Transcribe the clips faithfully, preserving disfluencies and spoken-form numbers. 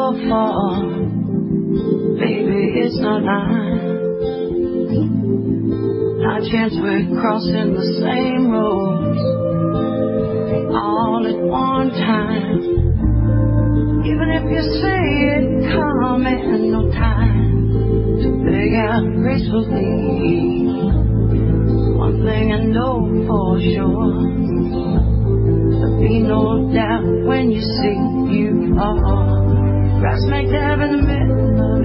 so far, baby, it's not mine. Not a chance we're crossing the same roads all at one time. Even if you say it coming, no time to beg out gracefully. One thing I know for sure, there'll be no doubt when you see you are right smack dab in the middle of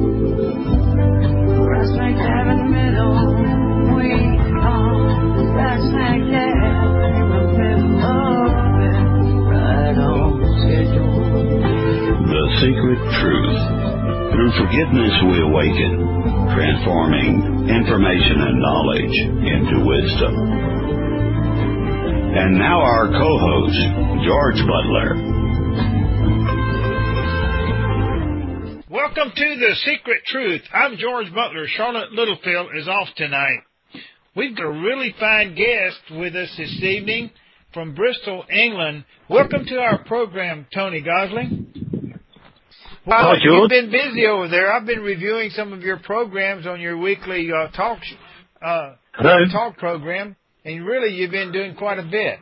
it. Right smack dab in the middle. We are right smack dab in the middle of it. Right on schedule. The Secret Truth. Through forgiveness we awaken, transforming information and knowledge into wisdom. And now our co-host, George Butler. Welcome to The Secret Truth. I'm George Butler. Charlotte Littlefield is off tonight. We've got a really fine guest with us this evening from Bristol, England. Welcome to our program, Tony Gosling. Well, Hi, George. You've been busy over there. I've been reviewing some of your programs on your weekly uh, talk uh, talk program, and really you've been doing quite a bit.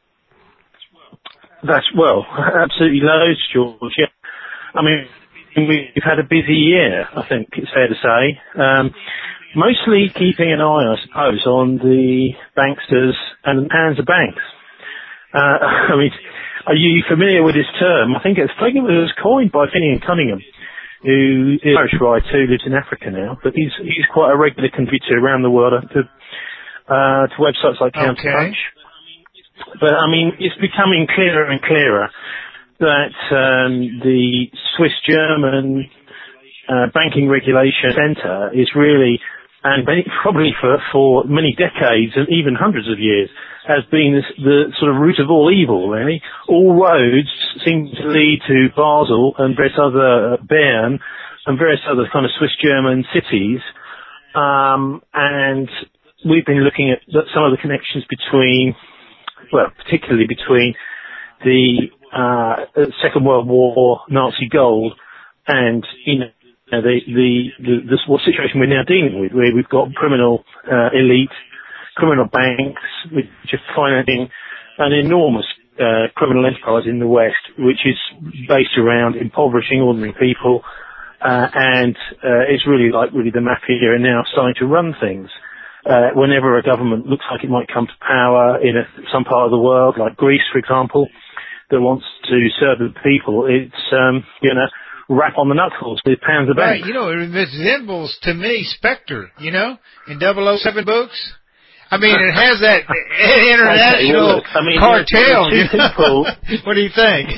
That's, well, absolutely loads, George. Yeah. I mean, we've had a busy year, I think it's fair to say. Um, mostly keeping an eye, I suppose, on the banksters and hands of banks. Uh, I mean, are you familiar with this term? I think it's, I think it was coined by Finian Cunningham, who is an Irish writer who lives in Africa now, but he's he's quite a regular contributor around the world to, uh, to websites like Counterpunch. Okay. But, I mean, it's becoming clearer and clearer that um, the Swiss-German uh, Banking Regulation Centre is really, and probably for, for many decades and even hundreds of years, has been this, the sort of root of all evil, really. All roads seem to lead to Basel and various other, Bern, and various other kind of Swiss-German cities. Um, and we've been looking at some of the connections between, well, particularly between the uh, Second World War Nazi gold and, you know, the, the, the, the what situation we're now dealing with, where we've got criminal uh, elite, criminal banks, which are financing an enormous uh, criminal enterprise in the West, which is based around impoverishing ordinary people, uh, and uh, it's really like really the mafia are now starting to run things. Uh, whenever a government looks like it might come to power in a, some part of the world, like Greece, for example, that wants to serve the people, it's um, you know, rap on the knuckles with pounds of bank. Right, you know, it resembles to me Spectre, you know, in double oh seven books. I mean, it has that international okay, well, look, I mean, cartel. You know, people, what do you think?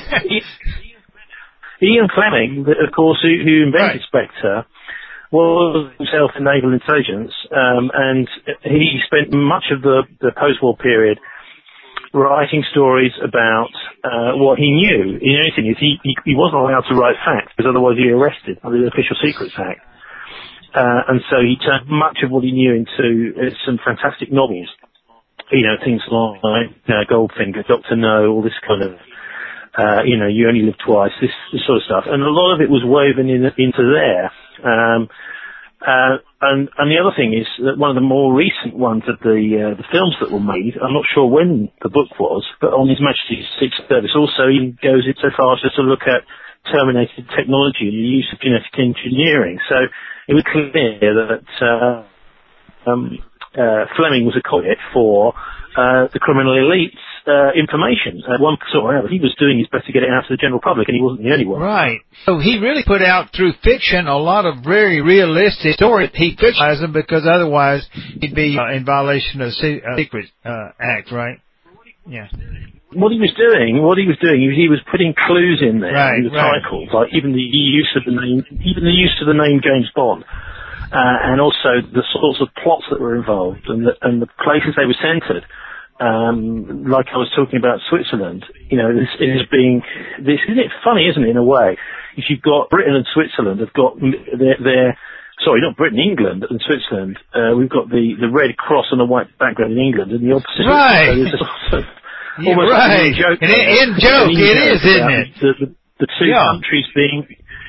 Ian Fleming, of course, who, who invented right. Spectre, was himself in naval intelligence, um, and he spent much of the, the post-war period writing stories about uh, what he knew. The only thing is he, he, he wasn't allowed to write facts, because otherwise he'd be arrested under the Official Secrets Act. Uh, and so he turned much of what he knew into uh, some fantastic novels. You know, things like uh, Goldfinger, Doctor No, all this kind of, uh, you know, You Only Live Twice, this, this sort of stuff. And a lot of it was woven in, into there. Um, uh, and, and the other thing is that one of the more recent ones of the, uh, the films that were made, I'm not sure when the book was, but on His Majesty's Secret Service also he goes in so far as to look at terminated technology and the use of genetic engineering. So it was clear that uh, um, uh, Fleming was a conduit for uh, the criminal elite's uh, information. Uh, one sort of, he was doing his best to get it out to the general public, and he wasn't the only one. Right. So he really put out through fiction a lot of very realistic stories. He fictionalized them because otherwise he'd be uh, in violation of the uh, Secret uh, Act, right? Yeah. What he was doing, what he was doing, he was putting clues in there right, in the right. titles, like even the use of the name, even the use of the name James Bond, uh, and also the sorts of plots that were involved and the, and the places they were centred. Um, like I was talking about Switzerland, you know, this is being, this isn't it funny, isn't it, in a way? If you've got Britain and Switzerland have got their, their sorry, not Britain, England and Switzerland. Uh, we've got the the red cross on a white background in England, and the opposite. Right. So there's a sort of, You're right. Like joke an in joke, it joke is, isn't it? The, the, the two yeah. countries being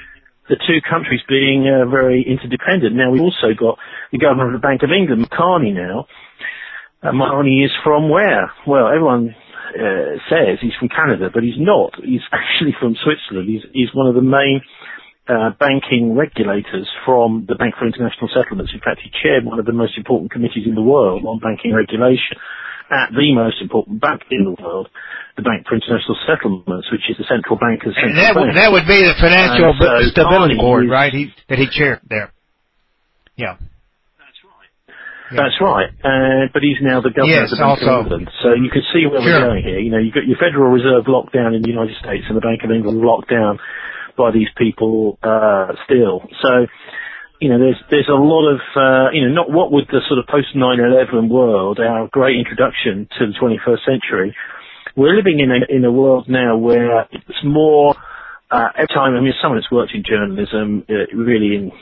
the two countries being uh, very interdependent. Now, we've also got the governor of the Bank of England, Marconi, now. Uh, Marconi is from where? Well, everyone uh, says he's from Canada, but he's not. He's actually from Switzerland. He's, he's one of the main uh, banking regulators from the Bank for International Settlements. In fact, he chaired one of the most important committees in the world on banking regulation at the most important bank in the world, the Bank for International Settlements, which is the central banker's central and that bank. would, that would be the Financial so Stability Board, is, right? He, that he chaired there. Yeah. That's right. Yeah. That's right. Uh, but he's now the governor yes, of the Bank also. of England. So you can see where sure. we're going here. You know, you've got your Federal Reserve locked down in the United States and the Bank of England locked down by these people uh, still. So, you know, there's there's a lot of, uh, you know, not what would the sort of post nine eleven world, our great introduction to the twenty-first century. We're living in a, in a world now where it's more, uh, every time, I mean, as someone that's worked in journalism, uh, really in,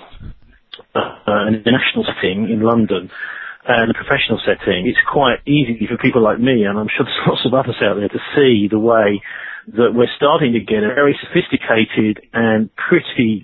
uh, in the national setting in London, and a professional setting, it's quite easy for people like me, and I'm sure there's lots of others out there, to see the way that we're starting to get a very sophisticated and pretty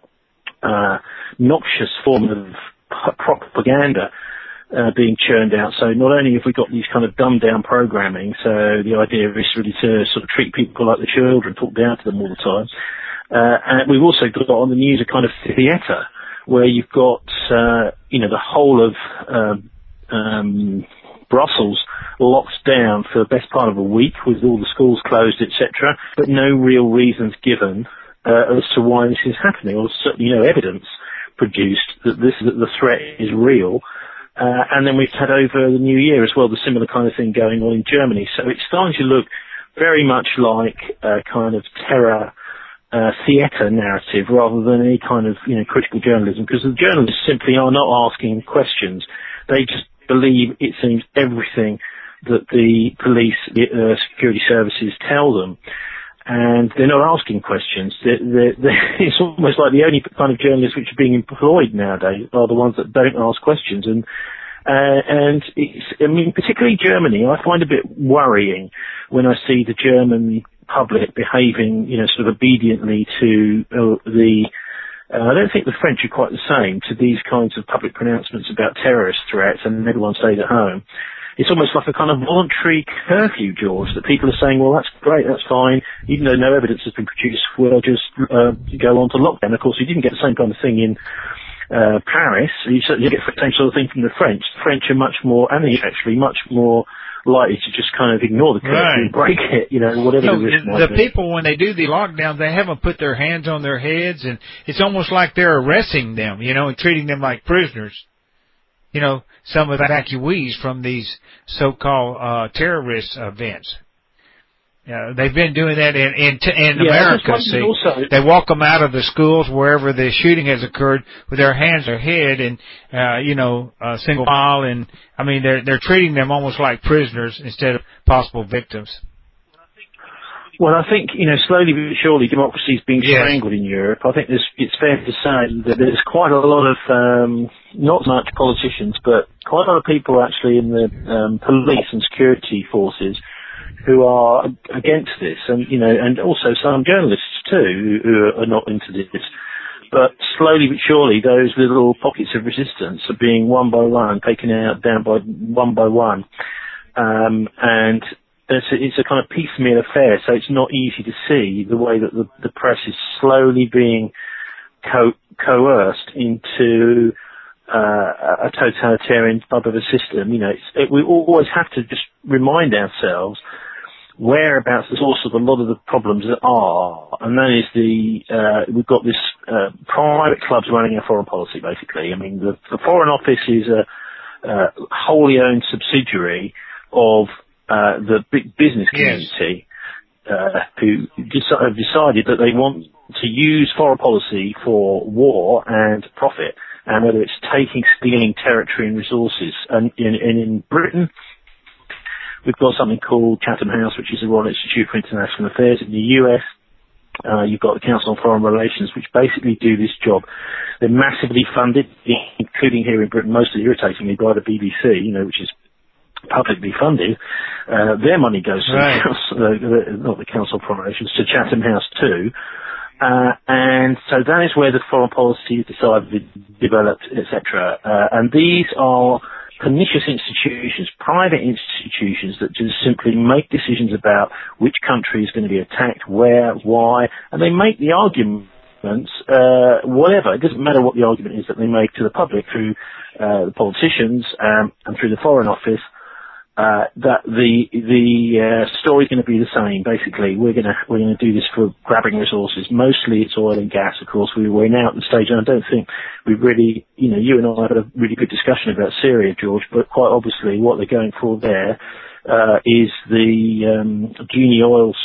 uh, noxious form of propaganda uh, being churned out. So not only have we got these kind of dumbed down programming, so the idea is really to sort of treat people like the children, talk down to them all the time, uh, and we've also got on the news a kind of theatre where you've got, uh, you know, the whole of um, um, Brussels locked down for the best part of a week with all the schools closed, et cetera, but no real reasons given uh, as to why this is happening, or certainly no evidence produced that this that the threat is real. Uh, and then we've had over the new year as well the similar kind of thing going on in Germany. So it's starting to look very much like a kind of terror uh, theatre narrative rather than any kind of, you know, critical journalism, because the journalists simply are not asking questions. They just believe, it seems, everything that the police, uh, security services tell them. And they're not asking questions. They're, they're, they're, it's almost like the only kind of journalists which are being employed nowadays are the ones that don't ask questions. And uh, and it's, I mean, particularly Germany, I find a bit worrying when I see the German public behaving, you know, sort of obediently to uh, the. Uh, I don't think the French are quite the same to these kinds of public pronouncements about terrorist threats and everyone stays at home. It's almost like a kind of voluntary curfew, George, that people are saying, well, that's great, that's fine, even though no evidence has been produced, we'll just uh, go on to lockdown. Of course, you didn't get the same kind of thing in uh, Paris. You certainly get the same sort of thing from the French. The French are much more, and they actually much more likely to just kind of ignore the curfew, right, break it, you know, whatever you know, the risk might the be. people, when they do the lockdown, they haven't put their hands on their heads, and it's almost like they're arresting them, you know, and treating them like prisoners. You know, some of the evacuees from these so-called uh, terrorist events. Uh, they've been doing that in in, in yeah, America. See, also, they walk them out of the schools wherever the shooting has occurred with their hands on their head and uh, you know, uh, single file, and I mean they're they're treating them almost like prisoners instead of possible victims. Well, I think, you know, slowly but surely democracy is being yes. strangled in Europe. I think there's, it's fair to say that there's quite a lot of, um, not much politicians, but quite a lot of people actually in the um, police and security forces who are against this, and, you know, and also some journalists too who are not into this. But slowly but surely those little pockets of resistance are being one by one taken out, down by one by one. Um, and It's a, it's a kind of piecemeal affair, so it's not easy to see the way that the, the press is slowly being co- coerced into uh, a totalitarian type of a system. You know, it's, it, we always have to just remind ourselves whereabouts the source of a lot of the problems are, and that is the uh, we've got this uh, private clubs running our foreign policy, basically. I mean, the, the Foreign Office is a, a wholly owned subsidiary of Uh, the big business community, yes. uh, who deci- have decided that they want to use foreign policy for war and profit, and whether it's taking, stealing territory and resources. And in, and in Britain, we've got something called Chatham House, which is the Royal Institute for International Affairs. In the U S, uh, you've got the Council on Foreign Relations, which basically do this job. They're massively funded, including here in Britain, mostly irritatingly by the B B C, you know, which is publicly funded. Uh, their money goes to right. the council, uh, not the Council of Foreign Relations, to Chatham House too. Uh, and so that is where the foreign policy is decided, developed, et cetera. Uh, and these are pernicious institutions, private institutions that just simply make decisions about which country is going to be attacked, where, why, and they make the arguments, uh, whatever. It doesn't matter what the argument is that they make to the public through uh, the politicians um, and through the Foreign Office. Uh, that the the uh, story's going to be the same. Basically, we're going to we're going to do this for grabbing resources. Mostly, it's oil and gas. Of course, we we're now at the stage, and I don't think we've really, you know, you and I had a really good discussion about Syria, George. But quite obviously, what they're going for there uh, is the um, Genie Oil's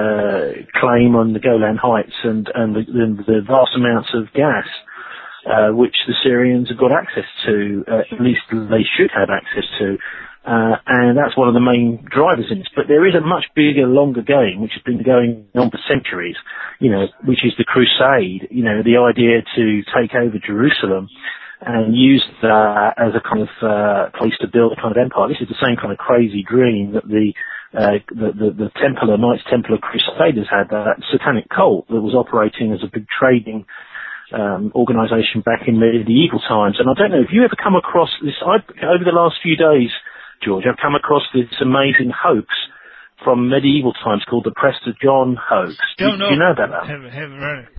uh, claim on the Golan Heights and and the, the, the vast amounts of gas. Uh, which the Syrians have got access to, uh, at least they should have access to. Uh, and that's one of the main drivers in this. But there is a much bigger, longer game, which has been going on for centuries, you know, which is the crusade, you know, the idea to take over Jerusalem and use that as a kind of uh, place to build a kind of empire. This is the same kind of crazy dream that the uh, the, the, the Templar, Knights Templar Crusaders had, that satanic cult that was operating as a big trading Um, organisation back in medieval times. And I don't know, have you ever come across this? I've, over the last few days, George, I've come across this amazing hoax from medieval times called the Prester John hoax. Don't do, know. do you know about that? Haven't, haven't read it.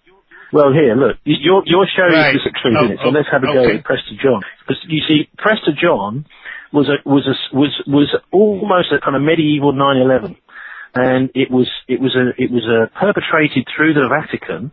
Well, here, look, your your show Right. is just at three Oh, minutes, so oh, let's have a go okay. at Prester John. Because you see, Prester John was a was a was was almost a kind of medieval nine eleven, and it was it was a it was a perpetrated through the Vatican.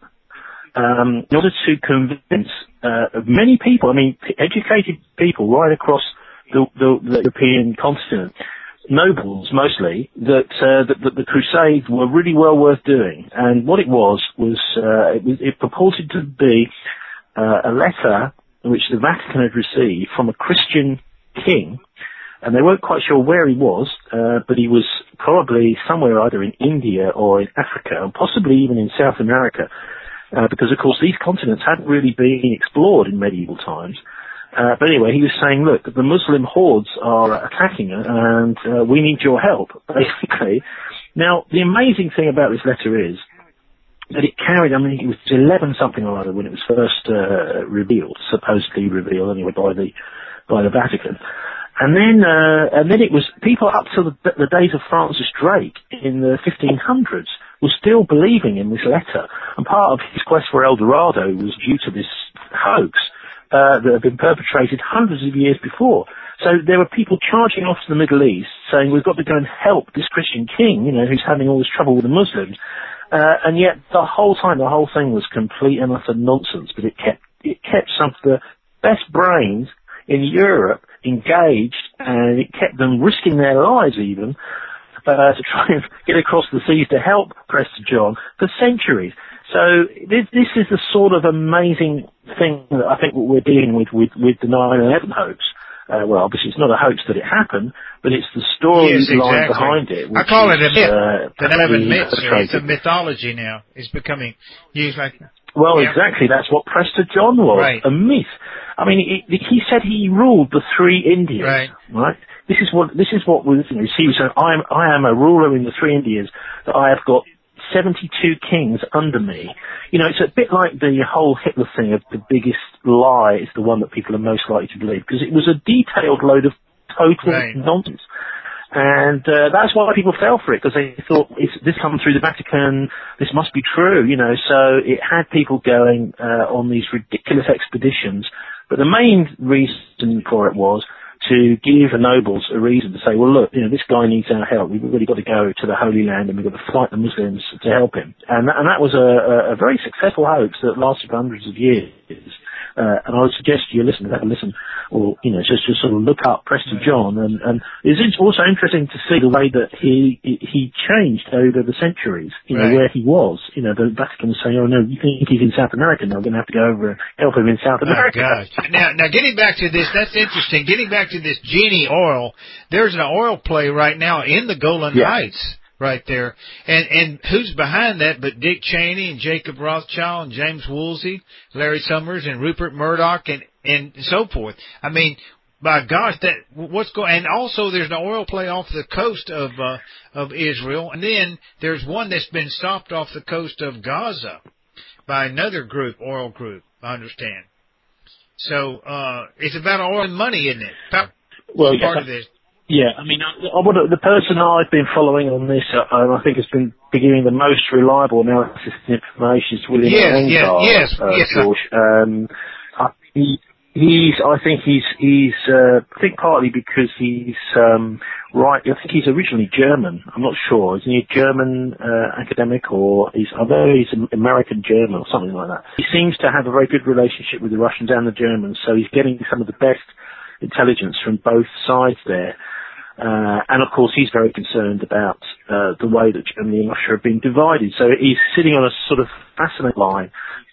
Um, in order to convince uh, many people, I mean, p- educated people right across the, the, the European continent, nobles mostly, that, uh, that, that the Crusades were really well worth doing. And what it was was uh, it, was, it purported to be uh, a letter which the Vatican had received from a Christian king, and they weren't quite sure where he was, uh, but he was probably somewhere either in India or in Africa, and possibly even in South America. Uh, because, of course, these continents hadn't really been explored in medieval times. Uh, but anyway, he was saying, look, the Muslim hordes are attacking us, and uh, we need your help, basically. Now, the amazing thing about this letter is that it carried, I mean, it was eleven something or other when it was first uh, revealed, supposedly revealed anyway by the by the Vatican. And then, uh, and then it was people up to the, the days of Francis Drake in the fifteen hundreds were still believing in this letter. And part of his quest for El Dorado was due to this hoax uh, that had been perpetrated hundreds of years before. So there were people charging off to the Middle East saying, we've got to go and help this Christian king, you know, who's having all this trouble with the Muslims. Uh, and yet the whole time, the whole thing was complete and utter nonsense. But it kept, it kept some of the best brains in Europe engaged, and it kept them risking their lives even uh, to try and get across the seas to help Prester John for centuries. So this, this is the sort of amazing thing that I think what we're dealing with with, with the nine eleven hoax. Uh, well, obviously it's not a hoax that it happened, but it's the storyline yes, exactly. behind it. I call is, it a myth. Uh, the eleven myths. perpetrated. It's a mythology now. It's becoming used like Well, yeah. exactly. That's what Prester John was. Right. A myth. I mean, he, he said he ruled the three Indias. Right. Right. This is what this is what was. You know, he was saying, I am I am a ruler in the three Indias. That I have got seventy-two kings under me. You know, it's a bit like the whole Hitler thing of the biggest lie is the one that people are most likely to believe, because it was a detailed load of total right. nonsense. And uh, that's why people fell for it, because they thought, it's, this comes through the Vatican, this must be true, you know. So it had people going uh, on these ridiculous expeditions. But the main reason for it was to give the nobles a reason to say, well, look, you know, this guy needs our help. We've really got to go to the Holy Land and we've got to fight the Muslims to help him. And that, and that was a, a very successful hoax that lasted for hundreds of years. Uh, and I would suggest you listen to that, listen, or, you know, just, just sort of look up Prester John. And, and it's also interesting to see the way that he, he changed over the centuries, you know, right. where he was. You know, the Vatican was saying, oh no, you think he's in South America now, we're going to have to go over and help him in South America. Oh, gosh. Now, now getting back to this, that's interesting. Getting back to this Genie Oil, there's an oil play right now in the Golan yeah. Heights. Right there. And and who's behind that but Dick Cheney and Jacob Rothschild and James Woolsey, Larry Summers and Rupert Murdoch and, and so forth. I mean, by gosh, that what's going? And also, there's an oil play off the coast of uh, of Israel, and then there's one that's been stopped off the coast of Gaza by another group, oil group. I understand. So uh, it's about oil and money, isn't it? Part, well, part yeah, of this. Yeah, I mean, I, I would, the person I've been following on this, uh, I think has been giving the most reliable analysis and information is William yes, Engdahl, yes, yes, uh, yes, George. Um, I, he, he's, I think he's, he's, uh, I think partly because he's, um, right, I think he's originally German. I'm not sure. Is he a German, uh, academic or is, I know he's an American German or something like that. He seems to have a very good relationship with the Russians and the Germans, so he's getting some of the best intelligence from both sides there. Uh, and of course he's very concerned about uh, the way that Germany and Russia have been divided. So he's sitting on a sort of fascinating line,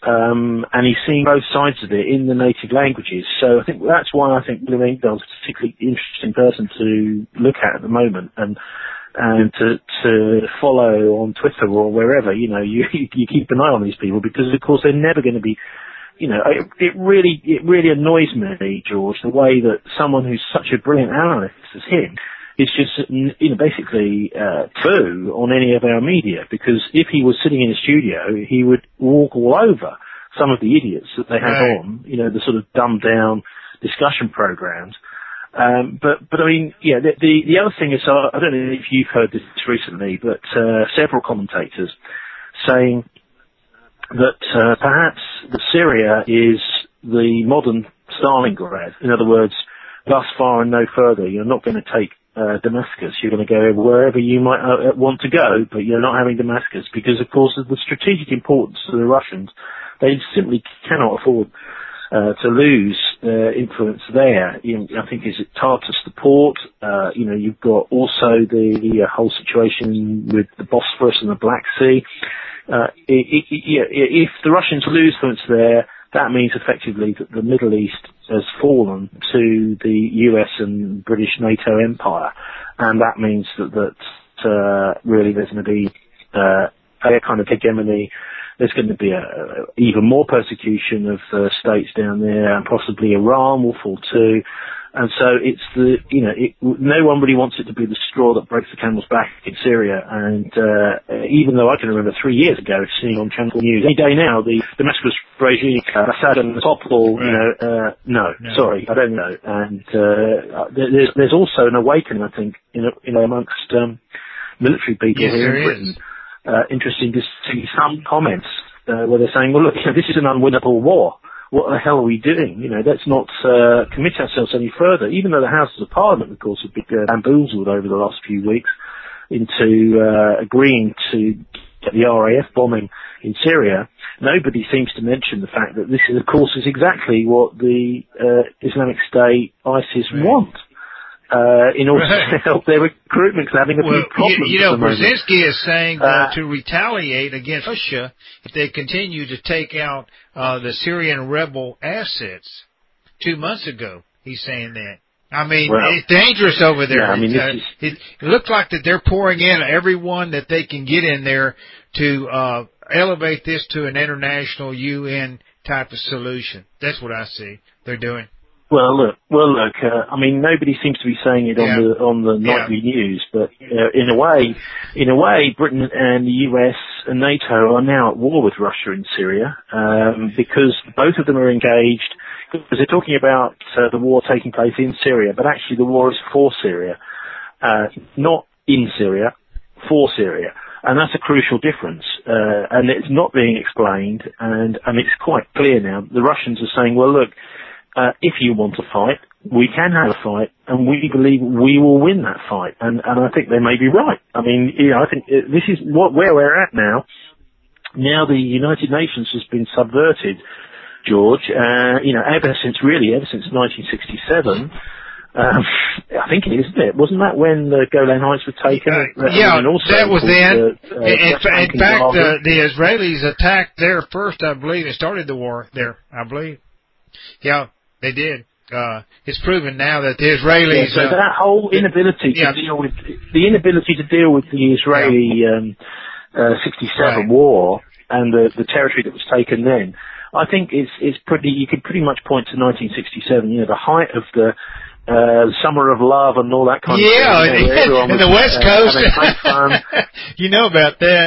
um, and he's seeing both sides of it in the native languages. So I think that's why I think William Engdahl is a particularly interesting person to look at at the moment, and and to to follow on Twitter or wherever. You know, you you keep an eye on these people because of course they're never going to be. You know, it, it really, it really annoys me, George, the way that someone who's such a brilliant analyst as him is just, you know, basically uh, taboo on any of our media. Because if he was sitting in a studio, he would walk all over some of the idiots that they have right. on, you know, the sort of dumbed down discussion programs. Um, but, but I mean, yeah, the, the, the other thing is, uh, I don't know if you've heard this recently, but uh, several commentators saying that uh, perhaps the Syria is the modern Stalingrad. In other words, thus far and no further. You're not going to take uh, Damascus. You're going to go wherever you might uh, want to go, but you're not having Damascus because, of course, of the strategic importance to the Russians. They simply cannot afford uh, to lose uh, influence there. You know, I think is it Tartus the port. Uh, you know, you've got also the, the uh, whole situation with the Bosphorus and the Black Sea. Uh, it, it, it, if the Russians lose influence there, that means effectively that the Middle East has fallen to the U S and British NATO empire, and that means that, that uh, really there's going to be uh, a kind of hegemony. There's going to be a, a, even more persecution of uh, states down there, and possibly Iran will fall too. And so it's the, you know, it, no one really wants it to be the straw that breaks the camel's back in Syria. And uh, even though I can remember three years ago seeing on Channel News, any day now, the Damascus regime, uh, Assad and topple, right. you know, uh, no, no, sorry, I don't know. And uh, there's, there's also an awakening, I think, in, you know, amongst um, military people yes, here in Britain. Uh, interesting to see some comments uh, where they're saying, well, look, you know, this is an unwinnable war. What the hell are we doing? You know, let's not uh, commit ourselves any further. Even though the Houses of Parliament, of course, have been uh, bamboozled over the last few weeks into uh, agreeing to get the R A F bombing in Syria, nobody seems to mention the fact that this, is, of course, is exactly what the uh, Islamic State, ISIS, right. want. Uh, in order right. to help their recruitment, because having a well, few problems. You, you know, at the moment. Brzezinski is saying uh, uh, to retaliate against Russia if they continue to take out uh, the Syrian rebel assets. Two months ago, he's saying that. I mean, well, it's dangerous over there. Yeah, I mean, uh, is, it, it looks like that they're pouring in everyone that they can get in there to uh, elevate this to an international U N type of solution. That's what I see they're doing. Well, look, well, look. Uh, I mean, nobody seems to be saying it yeah. on the on the nightly yeah. news, but uh, in a way, in a way, Britain and the U S and NATO are now at war with Russia in Syria um, because both of them are engaged. Because they're talking about uh, the war taking place in Syria, but actually the war is for Syria, uh, not in Syria, for Syria. And that's a crucial difference, uh, and it's not being explained, and, and it's quite clear now. The Russians are saying, well, look, Uh, if you want to fight, we can have a fight, and we believe we will win that fight. And, and I think they may be right. I mean, you know, I think this is what where we're at now. Now the United Nations has been subverted, George. Uh, you know, ever since really ever since nineteen sixty-seven. Um, I think it is, isn't it? Wasn't that when the Golan Heights were taken? Uh, yeah, and also that was then. The, uh, in, in fact, uh, the Israelis attacked there first, I believe, and started the war there, I believe. Yeah. They did. Uh, it's proven now that the Israelis... Yeah, so uh, that whole inability to yeah. deal with... The inability to deal with the Israeli yeah. um, uh, sixty-seven right. war and the, the territory that was taken then, I think it's, it's pretty... You could pretty much point to nineteen sixty-seven, you know, the height of the uh, Summer of Love and all that kind yeah, of thing. Yeah, you know, in the was, West uh, Coast. great fun. You know about that.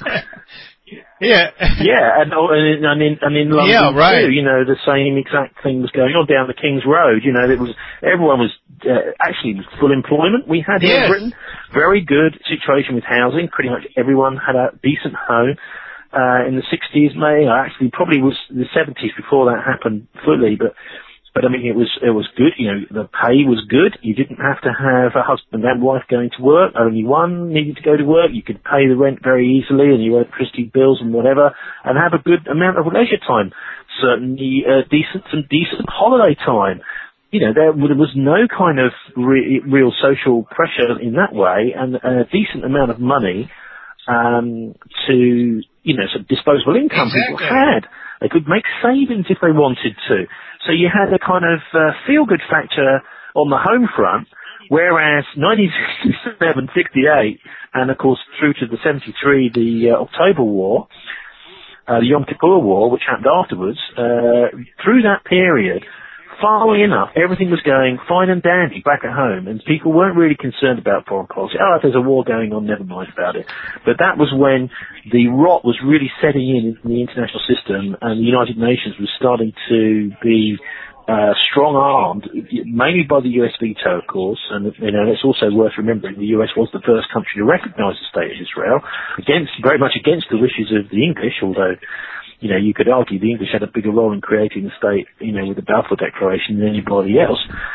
Yeah. Yeah, and, and, and in and in London yeah, right. too, you know, the same exact thing was going on down the King's Road. You know, it was everyone was uh, actually full employment. We had here yes. in Britain, very good situation with housing. Pretty much everyone had a decent home. Uh, in the sixties, May, I actually probably was the seventies before that happened fully, but. But I mean, it was it was good. You know, the pay was good. You didn't have to have a husband and wife going to work. Only one needed to go to work. You could pay the rent very easily, and your electricity bills and whatever, and have a good amount of leisure time. Certainly, uh, decent some decent holiday time. You know, there, there was no kind of re- real social pressure in that way, and a decent amount of money um, to you know, sort of disposable income exactly. people had. They could make savings if they wanted to. So you had a kind of uh, feel-good factor on the home front, whereas nineteen sixty-seven, sixty-eight, and of course through to the seventy-three, the uh, October War, uh, the Yom Kippur War, which happened afterwards, uh, through that period, funnily enough, everything was going fine and dandy back at home, and people weren't really concerned about foreign policy. Oh, if there's a war going on, never mind about it. But that was when the rot was really setting in in the international system, and the United Nations was starting to be uh, strong-armed, mainly by the U S veto, of course. And you know, it's also worth remembering the U S was the first country to recognise the state of Israel, against very much against the wishes of the English, although. You know, you could argue the English had a bigger role in creating the state, you know, with the Balfour Declaration than anybody else.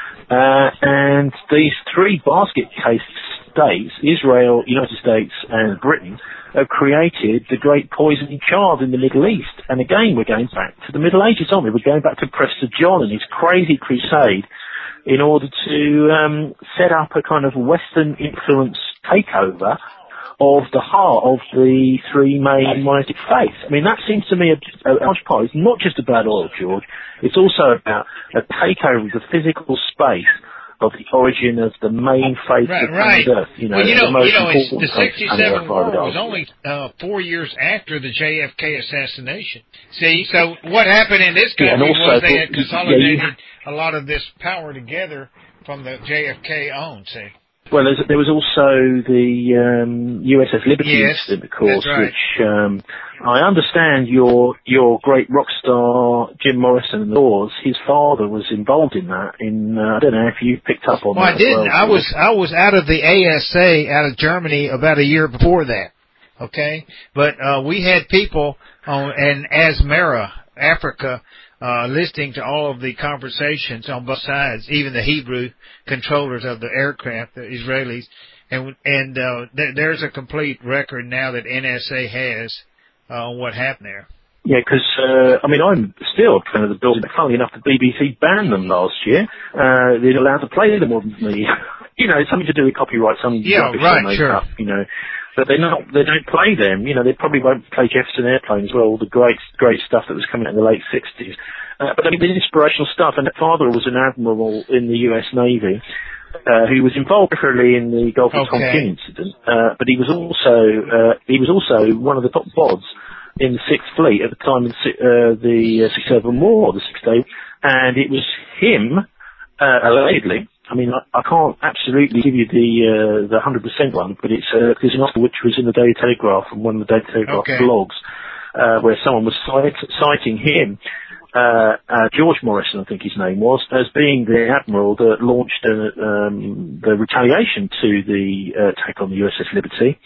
Uh, and these three basket case states, Israel, United States, and Britain, have created the great poisoning child in the Middle East. And again, we're going back to the Middle Ages, aren't we? We're going back to Prester John and his crazy crusade in order to um, set up a kind of Western influence takeover of the heart of the three main monastic faiths. I mean, that seems to me a, a, a large part. It's not just about oil, George. It's also about a takeover of the physical space of the origin of the main faith right, of right. Earth. You know, well, you know, the most you know it's, important the sixty-seven war was argument. only uh, four years after the J F K assassination. See, so what happened in this country yeah, also, was they had consolidated yeah, a lot of this power together from the J F K on, see. Well, there was also the um, U S S Liberty yes, incident, of course, right. which um, I understand your your great rock star Jim Morrison and the Doors. His father was involved in that. In uh, I don't know if you picked up on well, that. I didn't. Well, I was I was out of the A S A out of Germany about a year before that. Okay, but uh, we had people on in Asmara, Africa. Uh, listening to all of the conversations on both sides, even the Hebrew controllers of the aircraft, the Israelis, and and uh, th- there's a complete record now that N S A has uh, on what happened there. Yeah, because, uh, I mean, I'm still kind of the building. Funnily enough, the B B C banned them last year. Uh, they're allowed to play them on the, you know, it's something to do with copyright, some yeah, rubbish right, they make sure. up, you know. But they not they don't play them. You know, they probably won't play Jefferson Airplane as well, all the great great stuff that was coming out in the late sixties. Uh, but I mean, the inspirational stuff. And that father was an admiral in the U S Navy, uh, who was involved literally in the Gulf of Okay. Tonkin incident. Uh, but he was also uh, he was also one of the top bods in the Sixth Fleet at the time of the, uh, the uh, Six-Seven War, the Six Day, and it was him, uh, allegedly. I mean, I, I can't absolutely give you the uh, the one hundred percent one, but it's uh, there's an article which was in the Daily Telegraph from one of the Daily Telegraph okay. blogs, uh, where someone was cite, citing him, uh, uh, George Morrison, I think his name was, as being the admiral that launched uh, um, the retaliation to the uh, attack on the U S S Liberty.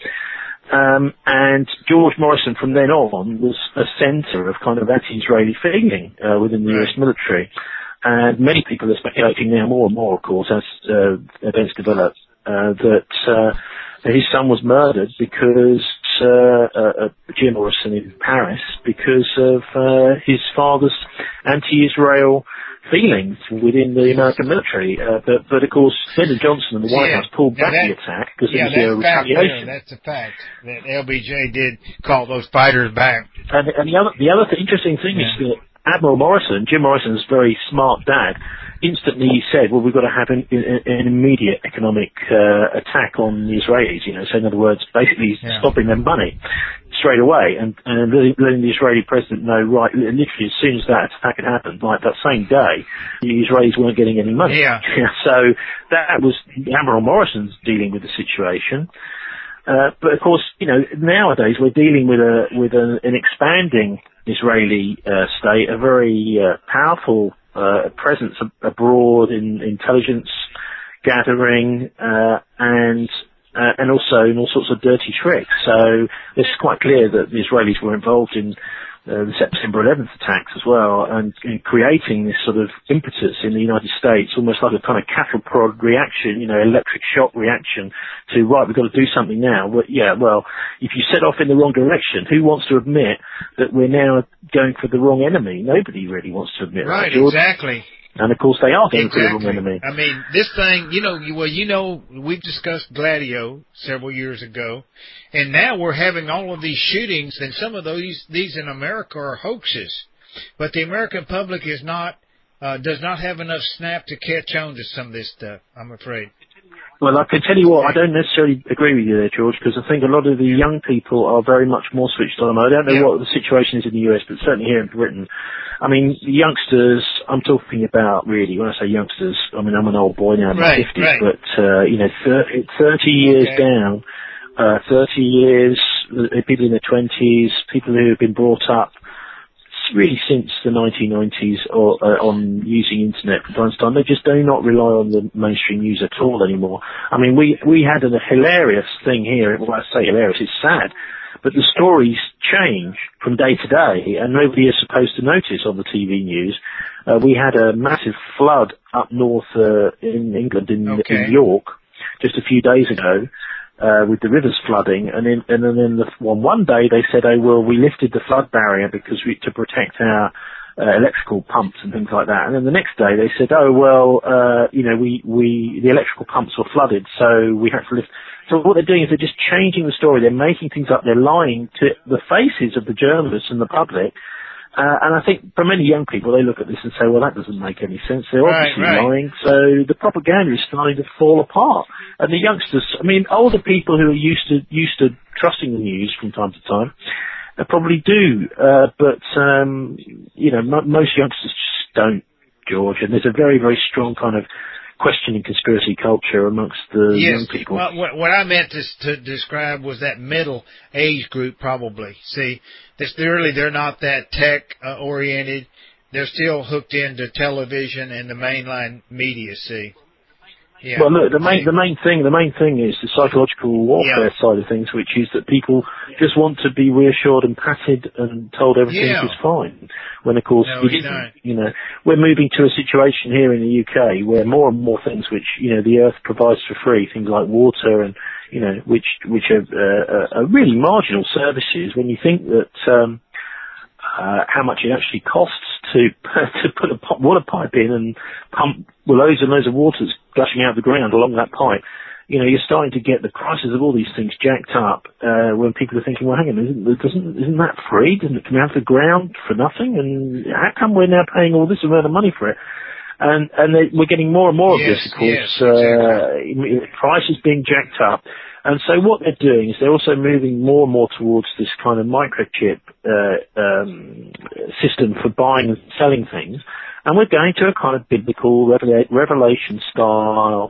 Um, and George Morrison, from then on, was a centre of kind of anti-Israeli feeling uh, within the right. U S military. And many people are speculating now more and more, of course, as uh, events develop, uh, that uh, his son was murdered because uh, uh, Jim Morrison in Paris, because of uh, his father's anti-Israel feelings within the American military. Uh, but, but, of course, Lyndon Johnson and the White yeah. House pulled now back that, the attack because yeah, it was a retaliation. Fact, that's a fact. That L B J did call those fighters back. And, and the other, the other th- interesting thing yeah. is that Admiral Morrison, Jim Morrison's very smart dad, instantly said, well, we've got to have an, an immediate economic uh, attack on the Israelis, you know, so in other words, basically yeah. stopping their money. straight away, and, and letting the Israeli president know, right, literally as soon as that attack had happened, like that same day, the Israelis weren't getting any money. Yeah. So that was Admiral Morrison's dealing with the situation. Uh, but of course, you know, nowadays we're dealing with a with a, an expanding Israeli uh, state, a very uh, powerful uh, presence ab- abroad in intelligence gathering, uh, and uh, and also in all sorts of dirty tricks. So it's quite clear that the Israelis were involved in uh, the September eleventh attacks as well, and, and creating this sort of impetus in the United States, almost like a kind of cattle prod reaction, you know, electric shock reaction to, right, we've got to do something now. Well, yeah, well, if you set off in the wrong direction, who wants to admit that we're now going for the wrong enemy? Nobody really wants to admit right, that. Right, exactly. And of course they are going exactly. for the wrong enemy. I mean, this thing, you know, well, you know, we've discussed Gladio several years ago, and now we're having all of these shootings, and some of those, these in America are hoaxes. But the American public is not, uh, does not have enough snap to catch on to some of this stuff, I'm afraid. Well, I can tell you what, I don't necessarily agree with you there, George, because I think a lot of the young people are very much more switched on. I don't know yeah. what the situation is in the U S, but certainly here in Britain. I mean, the youngsters, I'm talking about really, when I say youngsters, I mean, I'm an old boy now in my right, fifties, right. but, uh, you know, thirty, thirty years okay. down, uh, thirty years, people in their twenties, people who have been brought up really since the nineteen nineties or uh, on using internet from time to time, they just do not rely on the mainstream news at all anymore. I mean, we we had a hilarious thing here. Well, I say hilarious, it's sad, but the stories change from day to day, and nobody is supposed to notice on the T V news. Uh, we had a massive flood up north uh, in England, in, okay. in York, just a few days ago. Uh, with the rivers flooding, and then and then the, well, one day they said, oh well, we lifted the flood barrier because we to protect our uh, electrical pumps and things like that. And then the next day they said, oh well, uh, you know, we we the electrical pumps were flooded, so we had to lift. So what they're doing is they're just changing the story. They're making things up. They're lying to the faces of the journalists and the public. Uh, and I think for many young people, they look at this and say, well, that doesn't make any sense. They're right, obviously right. lying. So the propaganda is starting to fall apart. And the youngsters, I mean, older people who are used to, used to trusting the news from time to time, uh, probably do. Uh, but, um, you know, m- most youngsters just don't, George. And there's a very, very strong kind of questioning conspiracy culture amongst the yes. young people. Well, what, what I meant to, to describe was that middle age group, probably. See, this, clearly they're not that tech uh, oriented. They're still hooked into television and the mainline media. See. Yeah. Well, look, the main the main thing the main thing is the psychological warfare yeah. side of things, which is that people just want to be reassured and patted and told everything yeah. is fine. When of course no, it isn't. You know, we're moving to a situation here in the U K where more and more things which you know the earth provides for free, things like water and you know which which are, uh, are really marginal services. When you think that um, uh, how much it actually costs to to put a pop, water pipe in and pump well, loads and loads of water gushing out of the ground along that pipe, you know, you're starting to get the prices of all these things jacked up uh, when people are thinking, well, hang on, isn't, doesn't, isn't that free? Doesn't it come out of the ground for nothing? And how come we're now paying all this amount of money for it? And and they, we're getting more and more yes, of this, of course. Yes, exactly. uh, prices being jacked up. And so what they're doing is they're also moving more and more towards this kind of microchip uh, um, system for buying and selling things. And we're going to a kind of biblical revelation style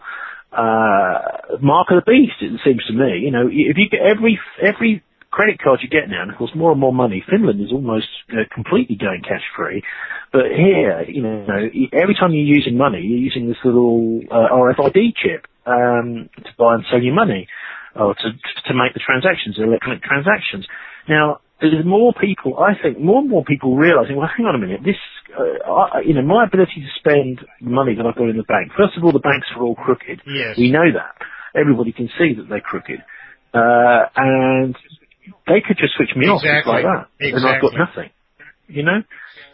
uh, mark of the beast, it seems to me. You know, if you get every every credit card you get now, and of course more and more money, Finland is almost uh, completely going cash free. But here, you know, every time you're using money, you're using this little uh, R F I D chip um, to buy and sell your money, or to to make the transactions, the electronic transactions. Now, there's more people, I think, more and more people realizing, well, hang on a minute, this, uh, I, you know, my ability to spend money that I've got in the bank. First of all, the banks are all crooked. Yes. We know that. Everybody can see that they're crooked. Uh, and they could just switch me exactly. off just like that. Exactly. And I've got nothing. You know?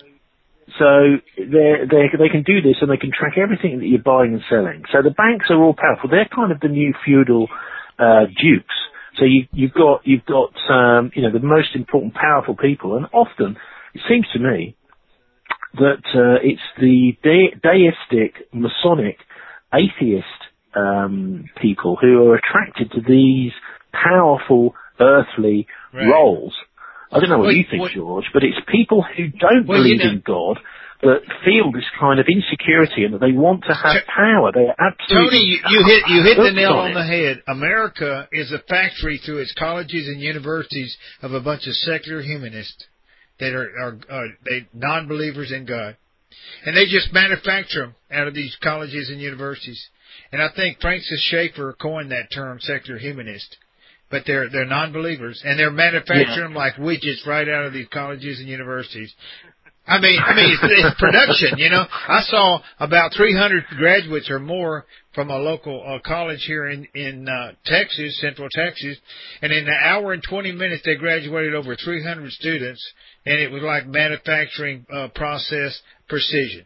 So they they they can do this and they can track everything that you're buying and selling. So the banks are all powerful. They're kind of the new feudal uh, dukes. So you, you've got you've got um, you know the most important, powerful people, and often it seems to me that uh, it's the de- deistic, Masonic, atheist um, people who are attracted to these powerful earthly right. roles. I don't know what well, you think, well, George, but it's people who don't well, believe you know, in God that feel this kind of insecurity and that they want to have power. They are absolutely... Tony, you, you hit you hit the nail on on the head. America is a factory through its colleges and universities of a bunch of secular humanists that are, are, are they non-believers in God. And they just manufacture them out of these colleges and universities. And I think Francis Schaeffer coined that term, secular humanist. But they're they're non-believers, and they're manufacturing yeah. them like widgets right out of these colleges and universities. I mean, I mean, it's, it's production, you know. I saw about three hundred graduates or more from a local uh, college here in in uh, Texas, Central Texas, and in an hour and twenty minutes, they graduated over three hundred students, and it was like manufacturing uh, process precision.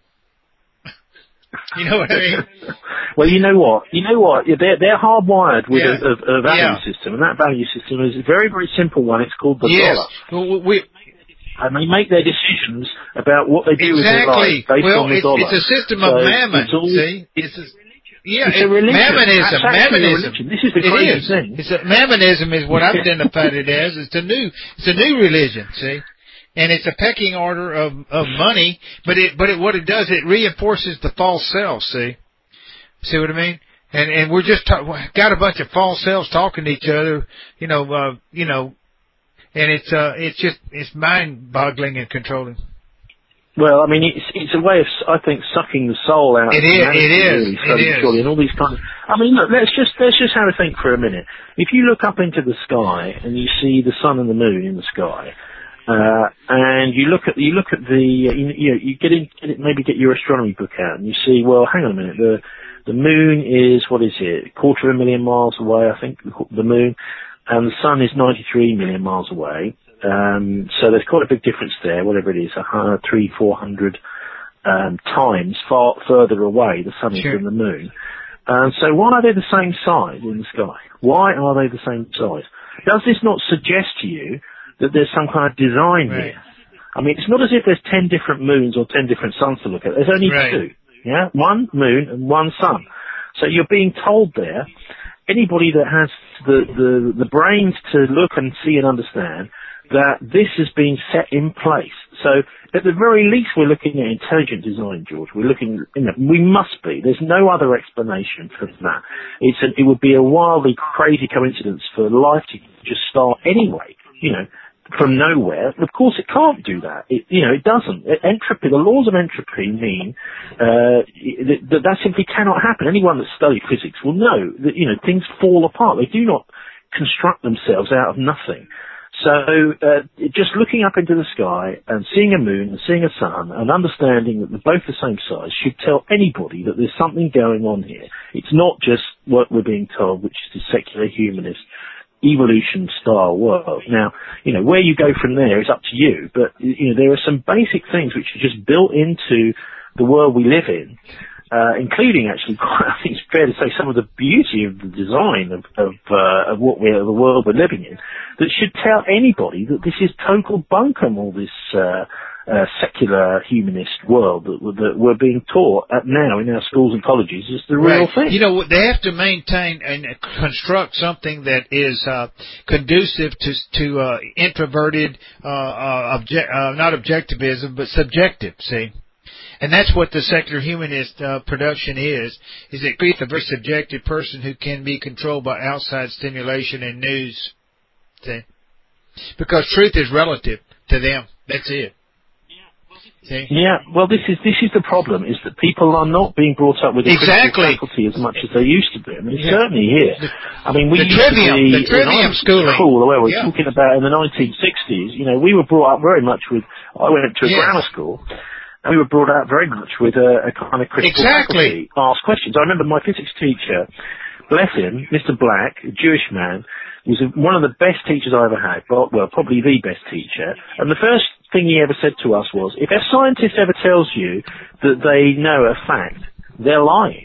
You know what I mean? Well, you know what? You know what? They're they're hardwired with yeah. a, a, a value yeah. system, and that value system is a very very simple one. It's called the yes. dollar. Well, we, and they make their decisions about what they do exactly. with their life based well, on the it's, dollar. it's a system so of mammon. It's all, see, it's a, yeah, it's a religion. mammonism. That's Mammonism. A religion. This is the it crazy is. thing. It's a, mammonism is what I've identified it as. It's a new, it's a new religion. See. And it's a pecking order of, of money, but it, but it, what it does, it reinforces the false self, see? See what I mean? And, and we're just, ta- got a bunch of false selves talking to each other, you know, uh, you know, and it's, uh, it's just, it's mind-boggling and controlling. Well, I mean, it's, it's a way of, I think, sucking the soul out it of is, humanity, it is, really, it is. surely, and all these kind of, I mean, look, let's just, let's just have a think for a minute. If you look up into the sky and you see the sun and the moon in the sky, Uh, and you look at you look at the you, you know you get in get it, maybe get your astronomy book out and you see, well, hang on a minute, the the moon is, what is it, a quarter of a million miles away, I think, the moon, and the sun is ninety-three million miles away. Um, so there's quite a big difference there, whatever it is, a three four hundred um, times far further away the sun is sure. than the moon. And so why are they the same size in the sky? Why are they the same size? Does this not suggest to you that there's some kind of design right. here? I mean, it's not as if there's ten different moons or ten different suns to look at. There's only right. two. Yeah, one moon and one sun. So you're being told there, anybody that has the, the, the brains to look and see and understand, that this has been set in place. So at the very least, we're looking at intelligent design, George. We're looking, you know, we must be. There's no other explanation for that. It's an, it would be a wildly crazy coincidence for life to just start anyway, you know, from nowhere. Of course, it can't do that. It, you know, it doesn't. Entropy, the laws of entropy mean uh, that that simply cannot happen. Anyone that studied physics will know that, you know, things fall apart. They do not construct themselves out of nothing. So uh, just looking up into the sky and seeing a moon and seeing a sun and understanding that they're both the same size should tell anybody that there's something going on here. It's not just what we're being told, which is the secular humanist evolution style world. Now, you know, where you go from there is up to you, but, you know, there are some basic things which are just built into the world we live in, uh, including actually, I think it's fair to say, some of the beauty of the design of, of, uh, of what we're, the world we're living in, that should tell anybody that this is total bunkum, all this, uh, Uh, secular humanist world that, that we're being taught at now in our schools and colleges is the right. real thing. You know, they have to maintain and construct something that is uh, conducive to to uh, introverted, uh, uh, obje- uh, not objectivism, but subjective. See, and that's what the secular humanist uh, production is. Is it creates a very subjective person who can be controlled by outside stimulation and news. See, because truth is relative to them. That's it. See? Yeah, well, this is this is the problem: is that people are not being brought up with a exactly. critical faculty as much as they used to be. I mean, yeah. certainly here. The, I mean, we the used trivium, to be the trivium schooling. School, where we're yeah. talking about in the nineteen sixties. You know, we were brought up very much with. I went to a yes. grammar school. And we were brought up very much with a, a kind of critical exactly. faculty, ask questions. I remember my physics teacher, bless him, Mister Black, a Jewish man, was one of the best teachers I ever had. Well, probably the best teacher. And the first thing he ever said to us was, if a scientist ever tells you that they know a fact, they're lying.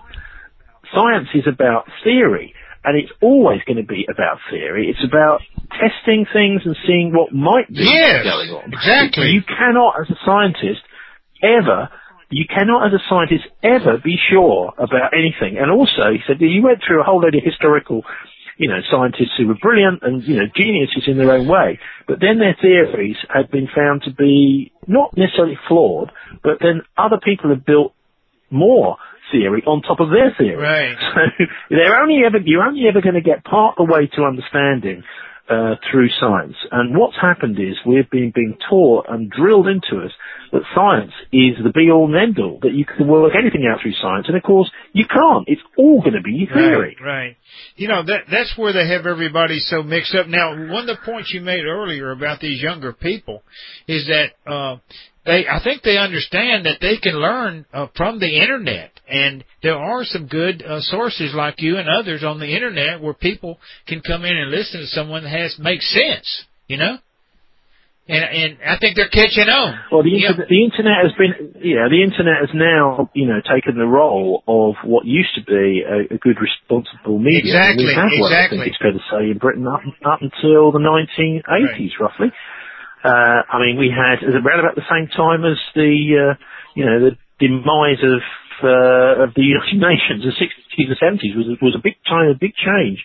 Science is about theory, and it's always going to be about theory. It's about testing things and seeing what might be yes, going on. Exactly. You cannot, as a scientist, ever, you cannot, as a scientist, ever be sure about anything. And also, he said, you went through a whole load of historical you know, scientists who were brilliant and, you know, geniuses in their own way. But then their theories had been found to be not necessarily flawed, but then other people have built more theory on top of their theory. Right. So they're only ever, you're only ever going to get part of the way to understanding uh, through science. And what's happened is we've been being taught and drilled into us that science is the be-all and end-all, that you can work anything out through science. And, of course, you can't. It's all going to be theory. Right, right. You know, that that's where they have everybody so mixed up. Now, one of the points you made earlier about these younger people is that uh, they, I think they understand that they can learn uh, from the Internet. And there are some good uh, sources like you and others on the Internet where people can come in and listen to someone that has makes sense, you know? And, and I think they're catching on. Well, the, yeah. inter- the internet has been, yeah, the internet has now, you know, taken the role of what used to be a, a good, responsible media. Exactly, we have exactly. one, I think it's fair to say, in Britain up, up until the nineteen eighties, right. roughly. Uh, I mean, we had, around about the same time as the, uh, you know, the demise of, uh, of the United Nations, the sixties and seventies was, was a big time, a big change.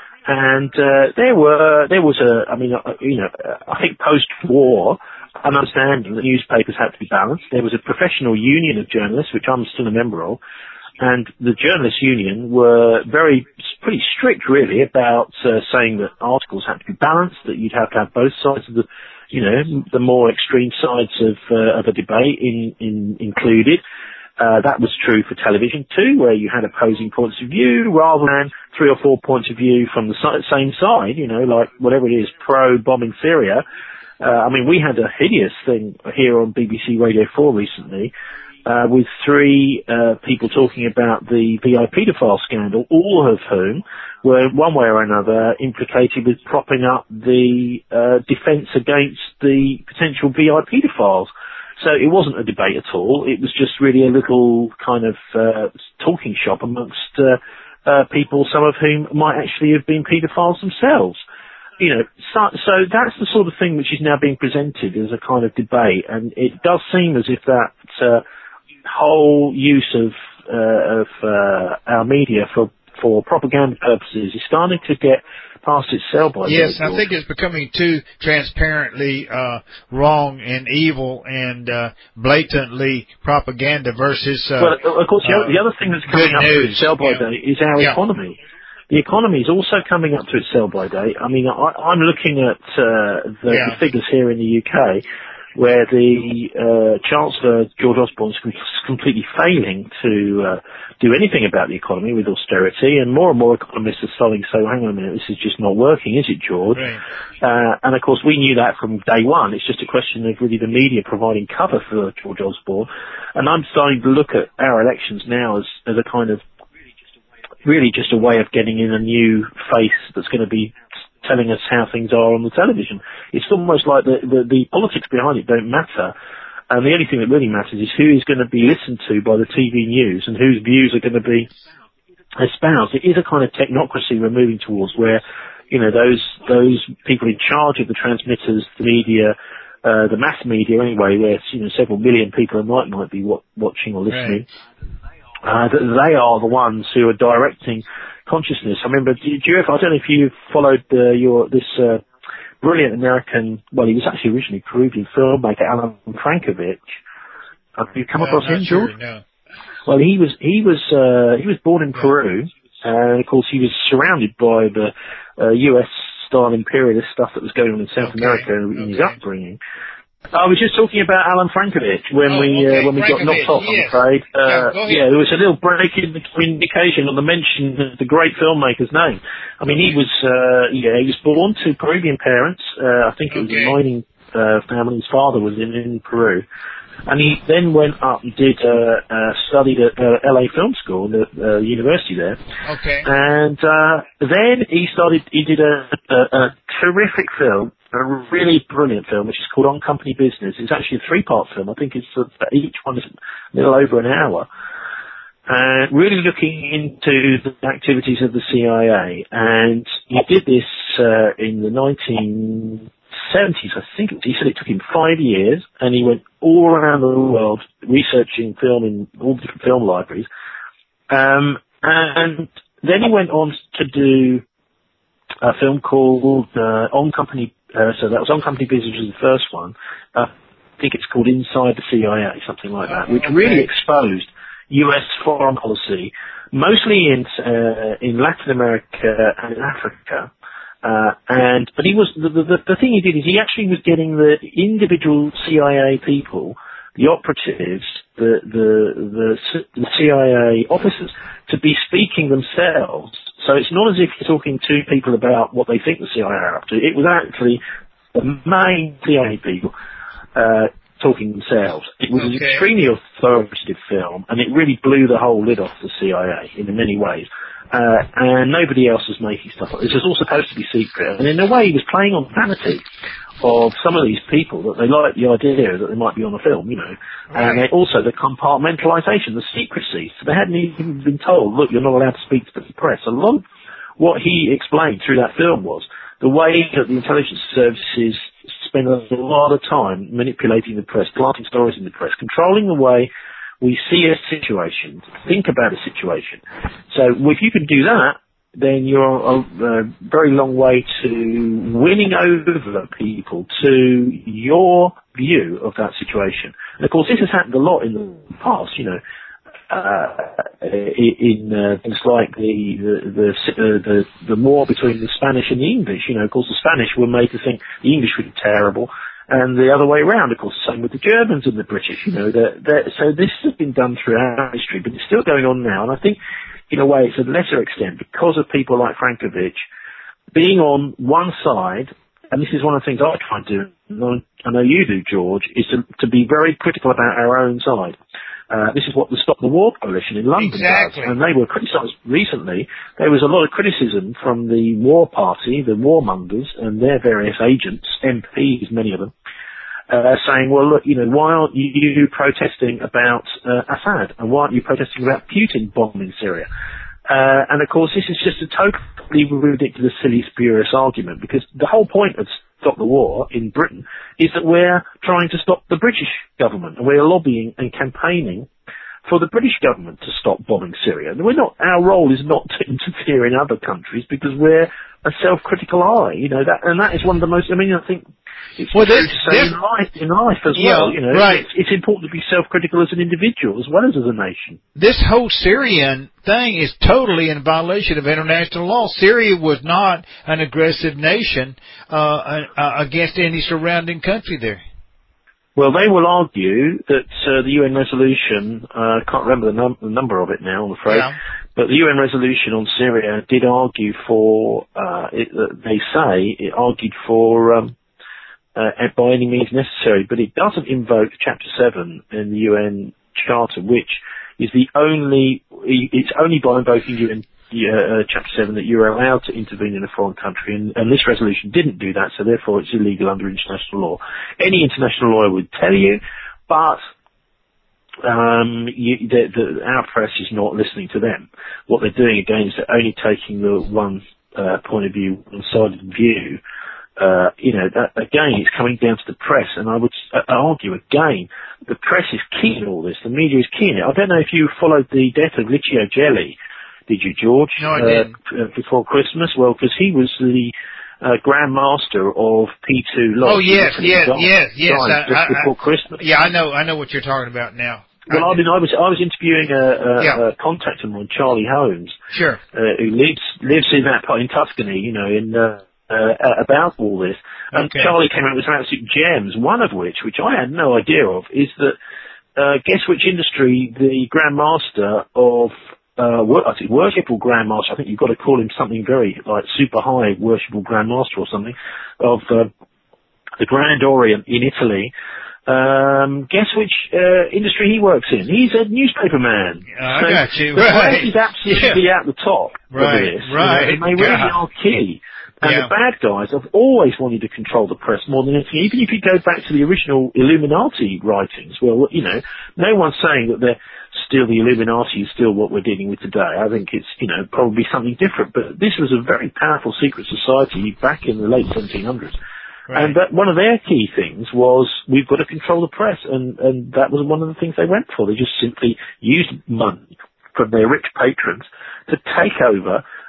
And uh, there were, there was a, I mean, uh, you know, uh, I think post-war, an understanding that newspapers had to be balanced. There was a professional union of journalists, which I'm still a member of, and the journalists' union were very, pretty strict, really, about uh, saying that articles had to be balanced, that you'd have to have both sides of the, you know, the more extreme sides of uh, of a debate in, in included. Uh, that was true for television too, where you had opposing points of view rather than three or four points of view from the si- same side, you know, like whatever it is, pro-bombing Syria. Uh, I mean, we had a hideous thing here on B B C Radio four recently, uh, with three, uh, people talking about the V I paedophile scandal, all of whom were one way or another implicated with propping up the, uh, defense against the potential V I paedophiles. So it wasn't a debate at all. It was just really a little kind of uh, talking shop amongst uh, uh, people, some of whom might actually have been paedophiles themselves. You know, so, so that's the sort of thing which is now being presented as a kind of debate, and it does seem as if that uh, whole use of uh, of uh, our media for for propaganda purposes is starting to get past its sell-by date. Yes, I think it's becoming too transparently uh, wrong and evil and uh, blatantly propaganda versus. Uh, well, of course, the, uh, other, the other thing that's coming up to its sell-by yeah. date is our yeah. economy. The economy is also coming up to its sell-by date. I mean, I, I'm looking at uh, the, yeah. the figures here in the U K, where the uh, Chancellor, George Osborne, is completely failing to uh, do anything about the economy with austerity, and more and more economists are starting to say, well, hang on a minute, this is just not working, is it, George? Right. Uh, and, of course, we knew that from day one. It's just a question of really the media providing cover for George Osborne. And I'm starting to look at our elections now as, as a kind of really just a way of getting in a new face that's going to be telling us how things are on the television. It's almost like the, the, the politics behind it don't matter. And the only thing that really matters is who is going to be listened to by the T V news and whose views are going to be espoused. It is a kind of technocracy we're moving towards where, you know, those, those people in charge of the transmitters, the media, uh, the mass media anyway, where, you know, several million people a night might be wa- watching or listening. Right. Uh, that they are the ones who are directing consciousness. I remember, do you ever, I don't know if you followed uh, your this uh, brilliant American, well, he was actually originally Peruvian filmmaker, Alan Frankovich. Have you come no, across him, sure, George? No. Well, he was he was uh, he was born in yeah. Peru, and of course he was surrounded by the uh, U S style imperialist stuff that was going on in South okay. America in okay. his upbringing. I was just talking about Alan Frankovich when oh, we okay. uh, when we got knocked off. Yes. I'm afraid. Uh, yeah, yeah, there was a little break in the communication on the mention of the great filmmaker's name. I mean, he was uh, yeah he was born to Peruvian parents. Uh, I think it was okay. a mining uh, family. His father was in, in Peru, and he then went up and did uh, uh, studied at uh, L A Film School, the uh, university there. Okay. And uh, then he started. He did a, a, a terrific film. A really brilliant film, which is called On Company Business. It's actually a three-part film. I think it's uh, each one is a little over an hour. And uh, really looking into the activities of the C I A. And he did this uh, in the nineteen seventies, I think. He said it took him five years, and he went all around the world researching film in all different film libraries. Um, and then he went on to do a film called uh, On Company, uh, so that was On Company Business was the first one. Uh, I think it's called Inside the C I A, something like that, which okay. really exposed U S foreign policy, mostly in uh, in Latin America and in Africa. Uh, and but he was the, the the thing he did is he actually was getting the individual C I A people, the operatives, the the the, the C I A officers, to be speaking themselves. So it's not as if you're talking to people about what they think the C I A are up to. It was actually the main C I A people uh, talking themselves. It was okay. an extremely authoritative film, and it really blew the whole lid off the C I A in many ways. Uh, and nobody else was making stuff like this. It was all supposed to be secret. And in a way, he was playing on the vanity of some of these people, that they liked the idea that they might be on a film, you know. Right. And they, also the compartmentalisation, the secrecy. So they hadn't even been told, look, you're not allowed to speak to the press. A lot of what he explained through that film was the way that the intelligence services spend a lot of time manipulating the press, planting stories in the press, controlling the way we see a situation, think about a situation. So if you can do that, then you're a, a very long way to winning over people to your view of that situation. And of course, this has happened a lot in the past, you know, uh, in uh, things like the the, the the the war between the Spanish and the English. You know, of course, the Spanish were made to think the English were terrible. And the other way around, of course, same with the Germans and the British, you know. They're, they're, so this has been done throughout history, but it's still going on now. And I think, in a way, it's a lesser extent because of people like Frankovich being on one side, and this is one of the things I try and do, and I know you do, George, is to, to be very critical about our own side. Uh, this is what the Stop the War Coalition in London exactly. does. And they were criticised recently. There was a lot of criticism from the War Party, the warmongers, and their various agents, M Ps, many of them, uh, saying, well, look, you know, why aren't you protesting about uh, Assad? And why aren't you protesting about Putin bombing Syria? Uh, and of course, this is just a totally ridiculous, silly, spurious argument, because the whole point of Stop the War in Britain is that we're trying to stop the British government, and we're lobbying and campaigning for the British government to stop bombing Syria. And we're not, our role is not to interfere in other countries because we're a self-critical eye, you know, that, and that is one of the most, I mean, I think it's well, true this, to say this, in life, in life as yeah, well, you know, right. it's, it's important to be self-critical as an individual as well as as a nation. This whole Syrian thing is totally in violation of international law. Syria was not an aggressive nation uh, uh, against any surrounding country there. Well, they will argue that uh, the U N resolution, I uh, can't remember the, num- the number of it now, I'm afraid, yeah. but the U N resolution on Syria did argue for, uh, it, uh, they say, it argued for, um, uh, by any means necessary, but it doesn't invoke Chapter seven in the U N Charter, which is the only, it's only by invoking U N Uh, Chapter seven that you're allowed to intervene in a foreign country, and, and this resolution didn't do that, so therefore it's illegal under international law. Any international lawyer would tell you, but um, you, the, the, our press is not listening to them. What they're doing, again, is they're only taking the one uh, point of view, one-sided view. Uh, you know, that, again, it's coming down to the press, and I would uh, argue again, the press is key in all this, the media is key in it. I don't know if you followed the death of Licio Gelli. Did you, George? No, I uh, didn't. Uh, before Christmas? Well, because he was the uh, Grand Master of P two Lodge. Oh, yes, yes, died, yes, yes. died I, just I, before I, Christmas. Yeah, I know, I know what you're talking about now. Well, I, I mean, I was I was interviewing a, a, yeah. a contact of mine, Charlie Holmes, sure, uh, who lives lives in that part in Tuscany, you know, in uh, uh, about all this. And okay. Charlie came out with some absolute gems. One of which, which I had no idea of, is that uh, guess which industry the Grand Master of Uh, I think worshipful Grand Master, I think you've got to call him something very, like, super high worshipful Grand Master or something, of uh, the Grand Orient in Italy. Um, guess which uh, industry he works in? He's a newspaper man. Uh, I so got you, the right. press is absolutely yeah. at the top right, of this. Right, You know, and they really God. are key. And yeah. the bad guys have always wanted to control the press more than anything. Even if you go back to the original Illuminati writings, well, you know, no one's saying that they're still the Illuminati is still what we're dealing with today. I think it's, you know, probably something different. But this was a very powerful secret society back in the late seventeen hundreds. Right. And that one of their key things was we've got to control the press. And, and that was one of the things they went for. They just simply used money from their rich patrons to take over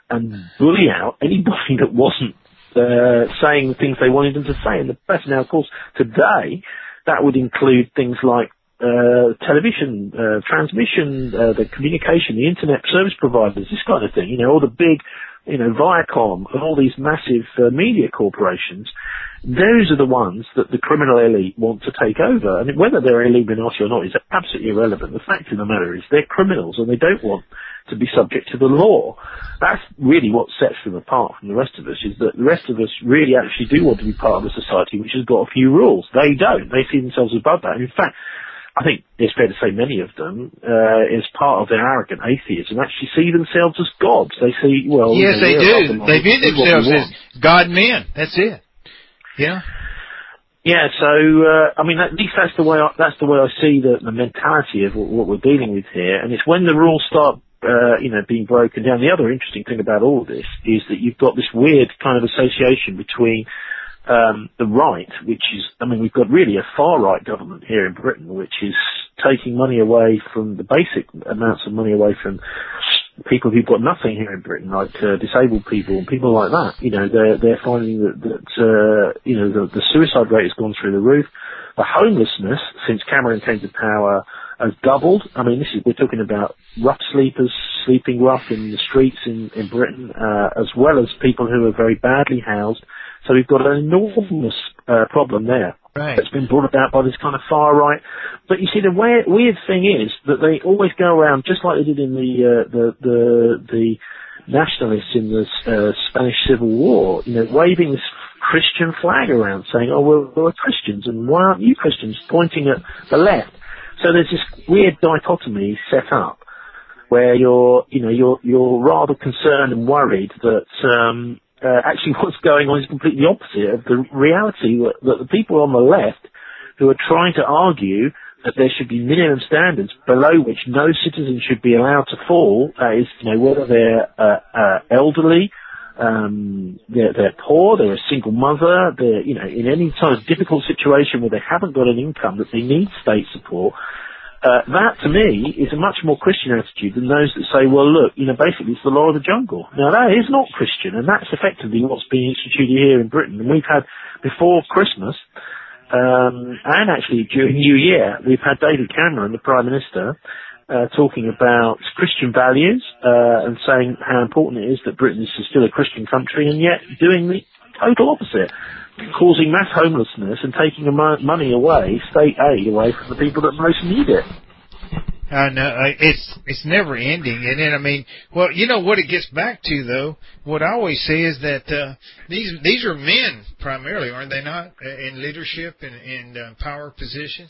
and bully out anybody that wasn't uh, saying the things they wanted them to say in the press. Now, of course, today that would include things like uh, television, uh, transmission, uh, the communication, the internet service providers, this kind of thing. You know, all the big, you know, Viacom and all these massive uh, media corporations. Those are the ones that the criminal elite want to take over. And whether they're Illuminati or not is absolutely irrelevant. The fact of the matter is they're criminals and they don't want to be subject to the law. That's really what sets them apart from the rest of us, is that the rest of us really actually do want to be part of a society which has got a few rules. They don't. They see themselves above that. And in fact, I think it's fair to say many of them, uh, as part of their arrogant atheism, actually see themselves as gods. They see, well... Yes, you know, they do. They view themselves as God-men. That's it. Yeah. Yeah, so, uh, I mean, at least that's the way I, that's the way I see the, the mentality of what, what we're dealing with here. And it's when the rules start, uh, you know, being broken down. The other interesting thing about all of this is that you've got this weird kind of association between um, the right, which is, I mean, we've got really a far-right government here in Britain, which is taking money away from the basic amounts of money away from people who've got nothing here in Britain, like uh, disabled people and people like that. You know, they're they're finding that that uh, you know the, the suicide rate has gone through the roof. The homelessness since Cameron came to power has doubled. I mean, this is we're talking about rough sleepers sleeping rough in the streets in in Britain, uh, as well as people who are very badly housed. So we've got an enormous uh, problem there. Right. That's been brought about by this kind of far right. But you see, the weird, weird thing is that they always go around, just like they did in the uh, the, the the nationalists in the uh, Spanish Civil War, you know, waving this Christian flag around, saying, "Oh, well, we're Christians, and why aren't you Christians?" Pointing at the left. So there's this weird dichotomy set up where you're, you know, you're you're rather concerned and worried that. Um, Uh, actually what's going on is completely opposite of the reality that, that the people on the left who are trying to argue that there should be minimum standards below which no citizen should be allowed to fall, that is, you know, whether they're uh, uh, elderly, um, they're, they're poor, they're a single mother, they're, you know, in any sort of difficult situation where they haven't got an income, that they need state support. Uh, that, to me, is a much more Christian attitude than those that say, well, look, you know, basically it's the law of the jungle. Now, that is not Christian, and that's effectively what's being instituted here in Britain. And we've had, before Christmas, um, and actually during New Year, we've had David Cameron, the Prime Minister, uh, talking about Christian values, uh, and saying how important it is that Britain is still a Christian country, and yet doing the total opposite. Causing mass homelessness and taking the mo- money away, state aid away from the people that most need it. I know it's it's never ending, and then I mean, well, you know what it gets back to though. What I always say is that uh, these these are men primarily, aren't they not, in leadership and in uh, power positions?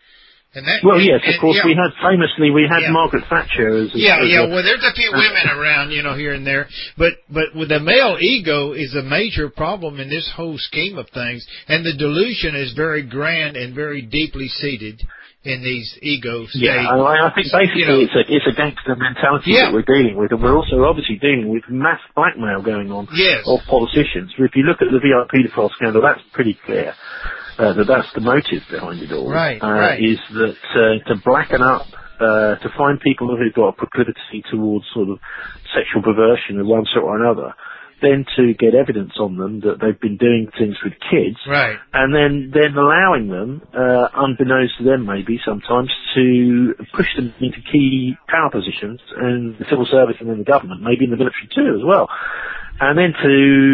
And that, well, and, yes, of and, course. yeah. We had famously we had yeah. Margaret Thatcher as a, yeah, as yeah. a, Well, there's a few women around, you know, here and there, but but with the male ego is a major problem in this whole scheme of things, and the delusion is very grand and very deeply seated in these ego states. Yeah, I, I think basically you know, it's a it's a gangster mentality yeah. that we're dealing with, and we're also obviously dealing with mass blackmail going on yes. of politicians. If you look at the V I P paedophile scandal, that's pretty clear. Uh, that that's the motive behind it all. Right, uh, right. Is that uh, to blacken up, uh, to find people who've got a proclivity towards sort of sexual perversion of one sort or another, then to get evidence on them that they've been doing things with kids, right. and then then allowing them, uh, unbeknownst to them maybe sometimes, to push them into key power positions in the civil service and in the government, maybe in the military too as well. And then to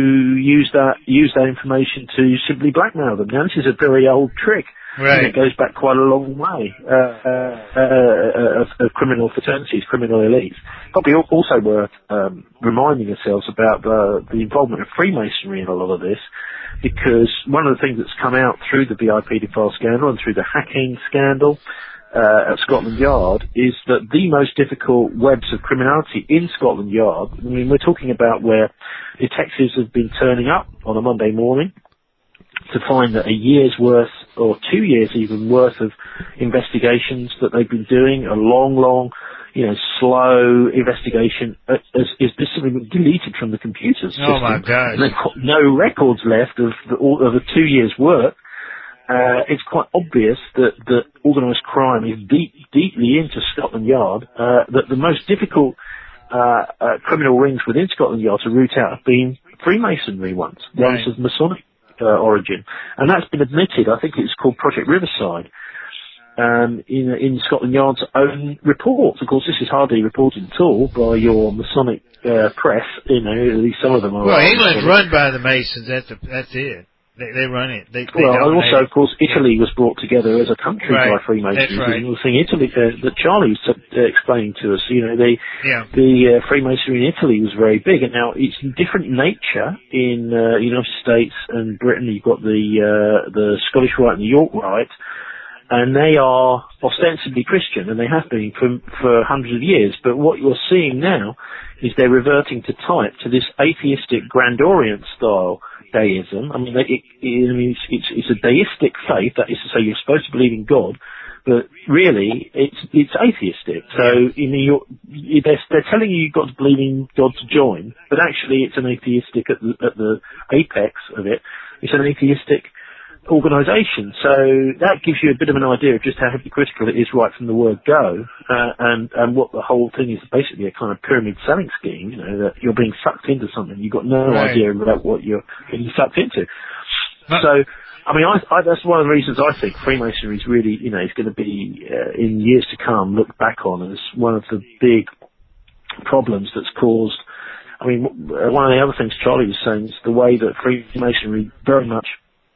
use that use that information to simply blackmail them. Now, this is a very old trick. Right. And it goes back quite a long way uh, uh, uh, of, of criminal fraternities, criminal elites. Probably also worth um, reminding ourselves about the, the involvement of Freemasonry in a lot of this, because one of the things that's come out through the V I P paedophile scandal and through the hacking scandal Uh, at Scotland Yard is that the most difficult webs of criminality in Scotland Yard, I mean, we're talking about where detectives have been turning up on a Monday morning to find that a year's worth, or two years even, worth of investigations that they've been doing, a long, long, you know, slow investigation, uh, is, is simply been deleted from the computer system. Oh my God. And they've got no records left of the, all of the two years' work. Uh, it's quite obvious that, that organised crime is deep, deeply into Scotland Yard, uh, that the most difficult uh, uh, criminal rings within Scotland Yard to root out have been Freemasonry ones, ones Right. of Masonic uh, origin. And that's been admitted, I think it's called Project Riverside, um, in, in Scotland Yard's own reports. Of course, this is hardly reported at all by your Masonic uh, press, you know, at least some of them are. Well, England's Masonic. run by the Masons. That's a, that's it. They, they run it. They, they Well, and dominate also, it. of course, Italy was brought together as a country Right. by Freemasons. That's right. And the thing Italy, uh, that Charlie was uh, explaining to us, you know, they, Yeah. the uh, Freemasonry in Italy was very big. And now it's in different nature in uh, United States and Britain. You've got the uh, the Scottish Rite and the York Rite, and they are ostensibly Christian, and they have been for, for hundreds of years. But what you're seeing now is they're reverting to type to this atheistic Grandorient style deism. I mean, it, it, I mean it's, it's, it's a deistic faith, that is to say you're supposed to believe in God, but really it's it's atheistic. So you know, you're, they're, they're telling you you've got to believe in God to join, but actually it's an atheistic at the, at the apex of it. It's an atheistic organisation. So that gives you a bit of an idea of just how hypocritical it is right from the word go, uh, and and what the whole thing is basically a kind of pyramid selling scheme. You know, that you're being sucked into something, you've got no Right. idea about what you're getting sucked into. But- So, I mean, I, I, that's one of the reasons I think Freemasonry is really, you know, is going to be uh, in years to come looked back on as one of the big problems that's caused. I mean, one of the other things Charlie was saying is the way that Freemasonry very much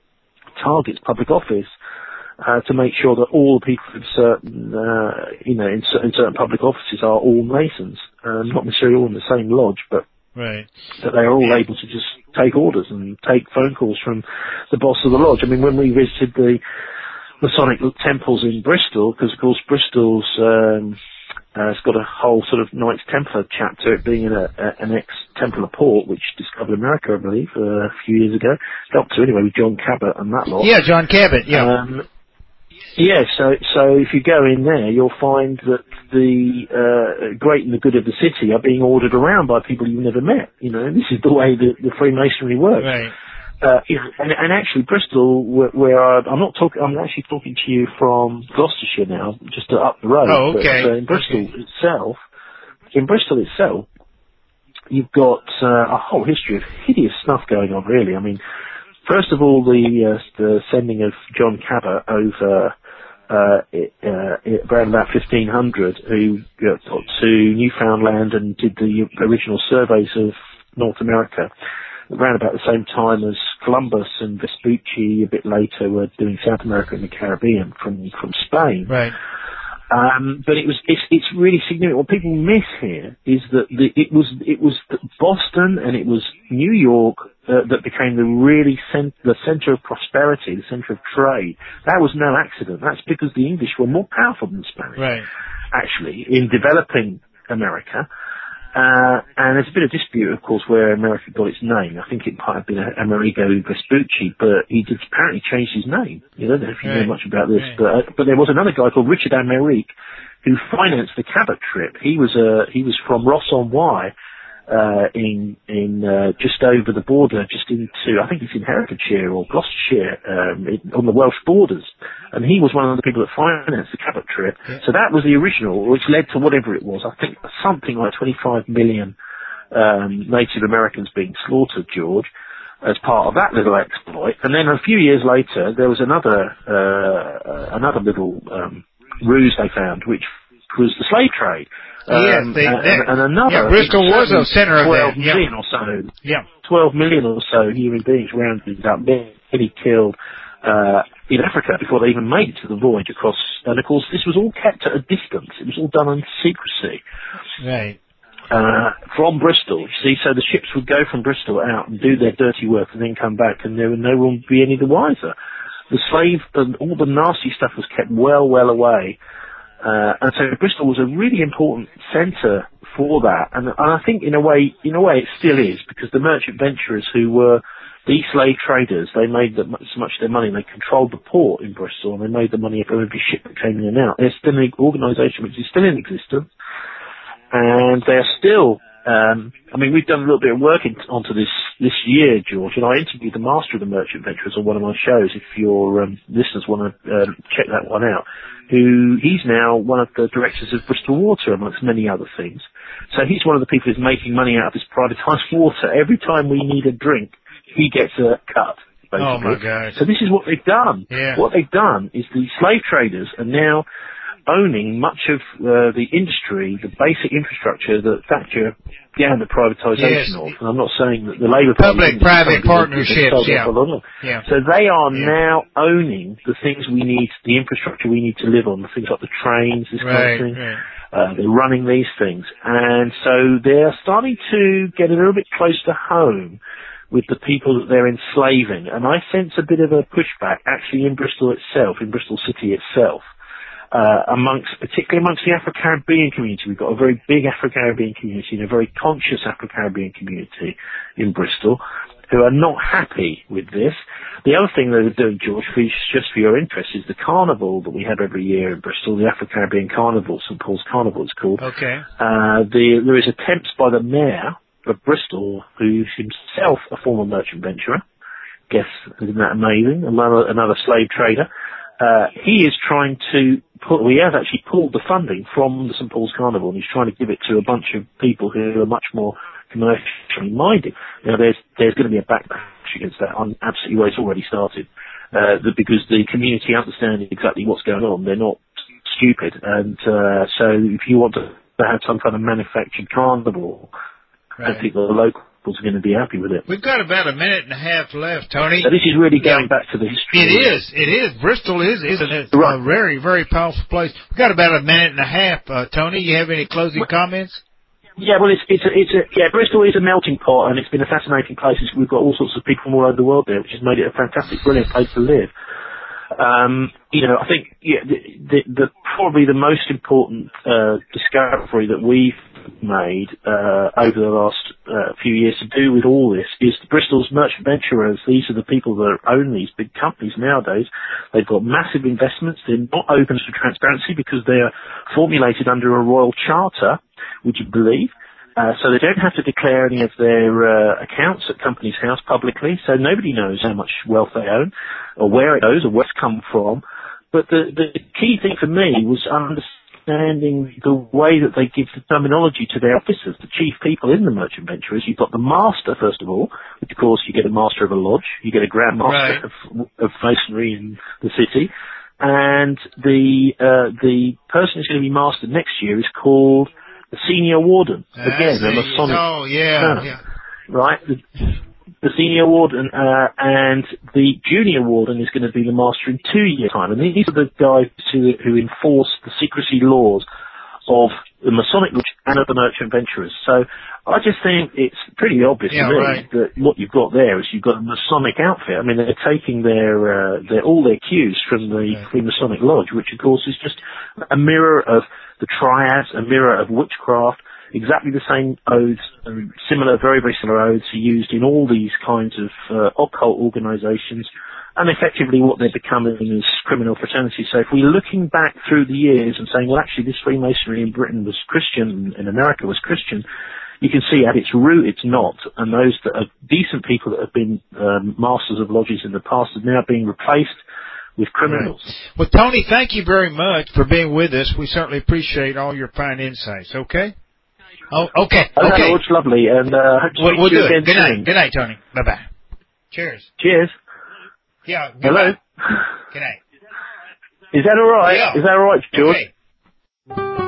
targets public office, uh, to make sure that all the people in certain, uh, you know, in, cer- in certain public offices are all Masons, uh, not necessarily all in the same lodge, but Right. that they are all able to just take orders and take phone calls from the boss of the lodge. I mean, when we visited the Masonic temples in Bristol, because of course Bristol's um, uh, it's got a whole sort of Knights Templar chapter, it being a, a, an ex-Templar port which discovered America, I believe, uh, a few years ago. Helped to anyway with John Cabot and that lot. Yeah, John Cabot. Yeah. Um, yeah, so so if you go in there, you'll find that the uh, great and the good of the city are being ordered around by people you've never met. You know, and this is the way that the Freemasonry works. Right. Uh, you know, and, and actually Bristol, where, where I, I'm not talking, I'm actually talking to you from Gloucestershire now, just up the road. Oh, okay. But uh, in Bristol Okay. itself, in Bristol itself, you've got uh, a whole history of hideous stuff going on. Really, I mean, first of all, the uh, the sending of John Cabot over uh, it, uh, it, around about fifteen hundred, who got to Newfoundland and did the original surveys of North America. Around about the same time as Columbus and Vespucci, a bit later, were doing South America and the Caribbean from from Spain. Right. Um, but it was it's it's really significant. What people miss here is that the, it was it was Boston and it was New York uh, that became the really cent- the center of prosperity, the center of trade. That was no accident. That's because the English were more powerful than the Spanish, Right. actually, in developing America. Uh, and there's a bit of dispute, of course, where America got its name. I think it might have been Amerigo Vespucci, but he did apparently change his name. You don't know if you Right. know much about this, Right. but uh, but there was another guy called Richard Amerique who financed the Cabot trip. He was uh, he was from Ross-on-Wye, uh, in in uh, just over the border, just into I think it's in Herefordshire or Gloucestershire, um, in, on the Welsh borders. And he was one of the people that financed the Cabot trip. Yeah. So that was the original, which led to whatever it was. I think something like twenty-five million um, Native Americans being slaughtered, George, as part of that little exploit. And then a few years later, there was another uh, another little um, ruse they found, which was the slave trade. Yes, Um, they- and, they- and another. yeah, Bristol was a certainly center of twelve that, yeah. million or so. Yeah. twelve million or so human beings rounded up, many killed uh, in Africa before they even made it to the voyage across. And of course, this was all kept at a distance. It was all done in secrecy. Right. Uh, from Bristol, you see, so the ships would go from Bristol out and do their dirty work and then come back, and there would no one be any the wiser. The slave and all the nasty stuff was kept well, well away. Uh, and so Bristol was a really important centre for that, and, and I think in a way, in a way, it still is, because the merchant venturers who were the slave traders, they made the, so much of their money, and they controlled the port in Bristol, and they made the money from every ship that came in and out. There's still an organisation which is still in existence, and they are still Um, I mean, we've done a little bit of work in, onto this this year, George, and I interviewed the master of the Merchant Venturers on one of my shows. If your um, listeners want to um, check that one out, who he's now one of the directors of Bristol Water, amongst many other things. So he's one of the people who's making money out of this privatised water. Every time we need a drink, he gets a cut. Basically. Oh my God! So this is what they've done. Yeah. What they've done is the slave traders are now owning much of uh, the industry, the basic infrastructure that Thatcher began the privatisation yes. of. And I'm not saying that the Labour Party... Public-private partnerships, yeah. yeah. So they are yeah. now owning the things we need, the infrastructure we need to live on, the things like the trains, this right, kind of thing. Right. Uh, they're running these things. And so they're starting to get a little bit close to home with the people that they're enslaving. And I sense a bit of a pushback actually in Bristol itself, in Bristol City itself. Uh, amongst, particularly amongst the Afro-Caribbean community. We've got a very big Afro-Caribbean community and a very conscious Afro-Caribbean community in Bristol who are not happy with this. The other thing that they're doing, George, for you, just for your interest, is the carnival that we have every year in Bristol, the Afro-Caribbean Carnival, Saint Paul's Carnival it's called. Okay. Uh, the, there is attempts by the mayor of Bristol, who's himself a former merchant venturer. Guess, isn't that amazing? Another, another slave trader. Uh, he is trying to pull, well, he has actually pulled the funding from the Saint Paul's Carnival, and he's trying to give it to a bunch of people who are much more commercially minded. Now, there's, there's going to be a backlash against that on absolutely where it's already started, uh, because the community understand exactly what's going on. They're not stupid. And, uh, so if you want to have some kind of manufactured carnival, right. I think the locals are going to be happy with it. We've got about a minute and a half left, Tony. So this is really going yeah. back to the history. It is. It is. Bristol is, isn't it? Right. A very, very powerful place. We've got about a minute and a half. Uh, Tony, you have any closing well, comments? Yeah, well, it's, it's, a, it's a, yeah, Bristol is a melting pot, and it's been a fascinating place. We've got all sorts of people from all over the world there, which has made it a fantastic, brilliant place to live. Um, you know, I think yeah, the, the, the probably the most important uh, discovery that we've made uh, over the last uh, few years to do with all this is Bristol's merchant venturers. These are the people that own these big companies nowadays. They've got massive investments. They're not open to transparency because they are formulated under a royal charter, would you believe? Uh, so they don't have to declare any of their uh, accounts at Companies House publicly, so nobody knows how much wealth they own or where it goes or where it's come from. But the, the key thing for me was understanding the way that they give the terminology to their officers, the chief people in the merchant venturers. You've got the master, first of all, which of course you get a master of a lodge, you get a grand master right. of, of masonry in the city, and the uh, the person who's going to be master next year is called the senior warden. Again, a Masonic oh, yeah, term, yeah. right? The, the senior warden uh, and the junior warden is going to be the master in two years' time. And these are the guys who, who enforce the secrecy laws of the Masonic Lodge and of the merchant venturers. So I just think it's pretty obvious yeah, to me right. that what you've got there is you've got a Masonic outfit. I mean, they're taking their, uh, their all their cues from the right. Freemasonic Lodge, which of course is just a mirror of the triads, a mirror of witchcraft. Exactly the same oaths, um, similar, very, very similar oaths are used in all these kinds of uh, occult organisations, and effectively what they're becoming is criminal fraternities. So if we're looking back through the years and saying, well, actually, this Freemasonry in Britain was Christian, in America was Christian, you can see at its root it's not, and those that are decent people that have been um, masters of lodges in the past are now being replaced with criminals. Right. Well, Tony, thank you very much for being with us. We certainly appreciate all your fine insights, okay? Oh, okay, okay. okay. It's lovely, and uh, hope to we'll, speak we'll to you do again it. Good soon. night. Good night, Tony. Bye-bye. Cheers. Cheers. Yeah. Hello. Good night. Is that all right? Yeah. Is that all right, George? Okay.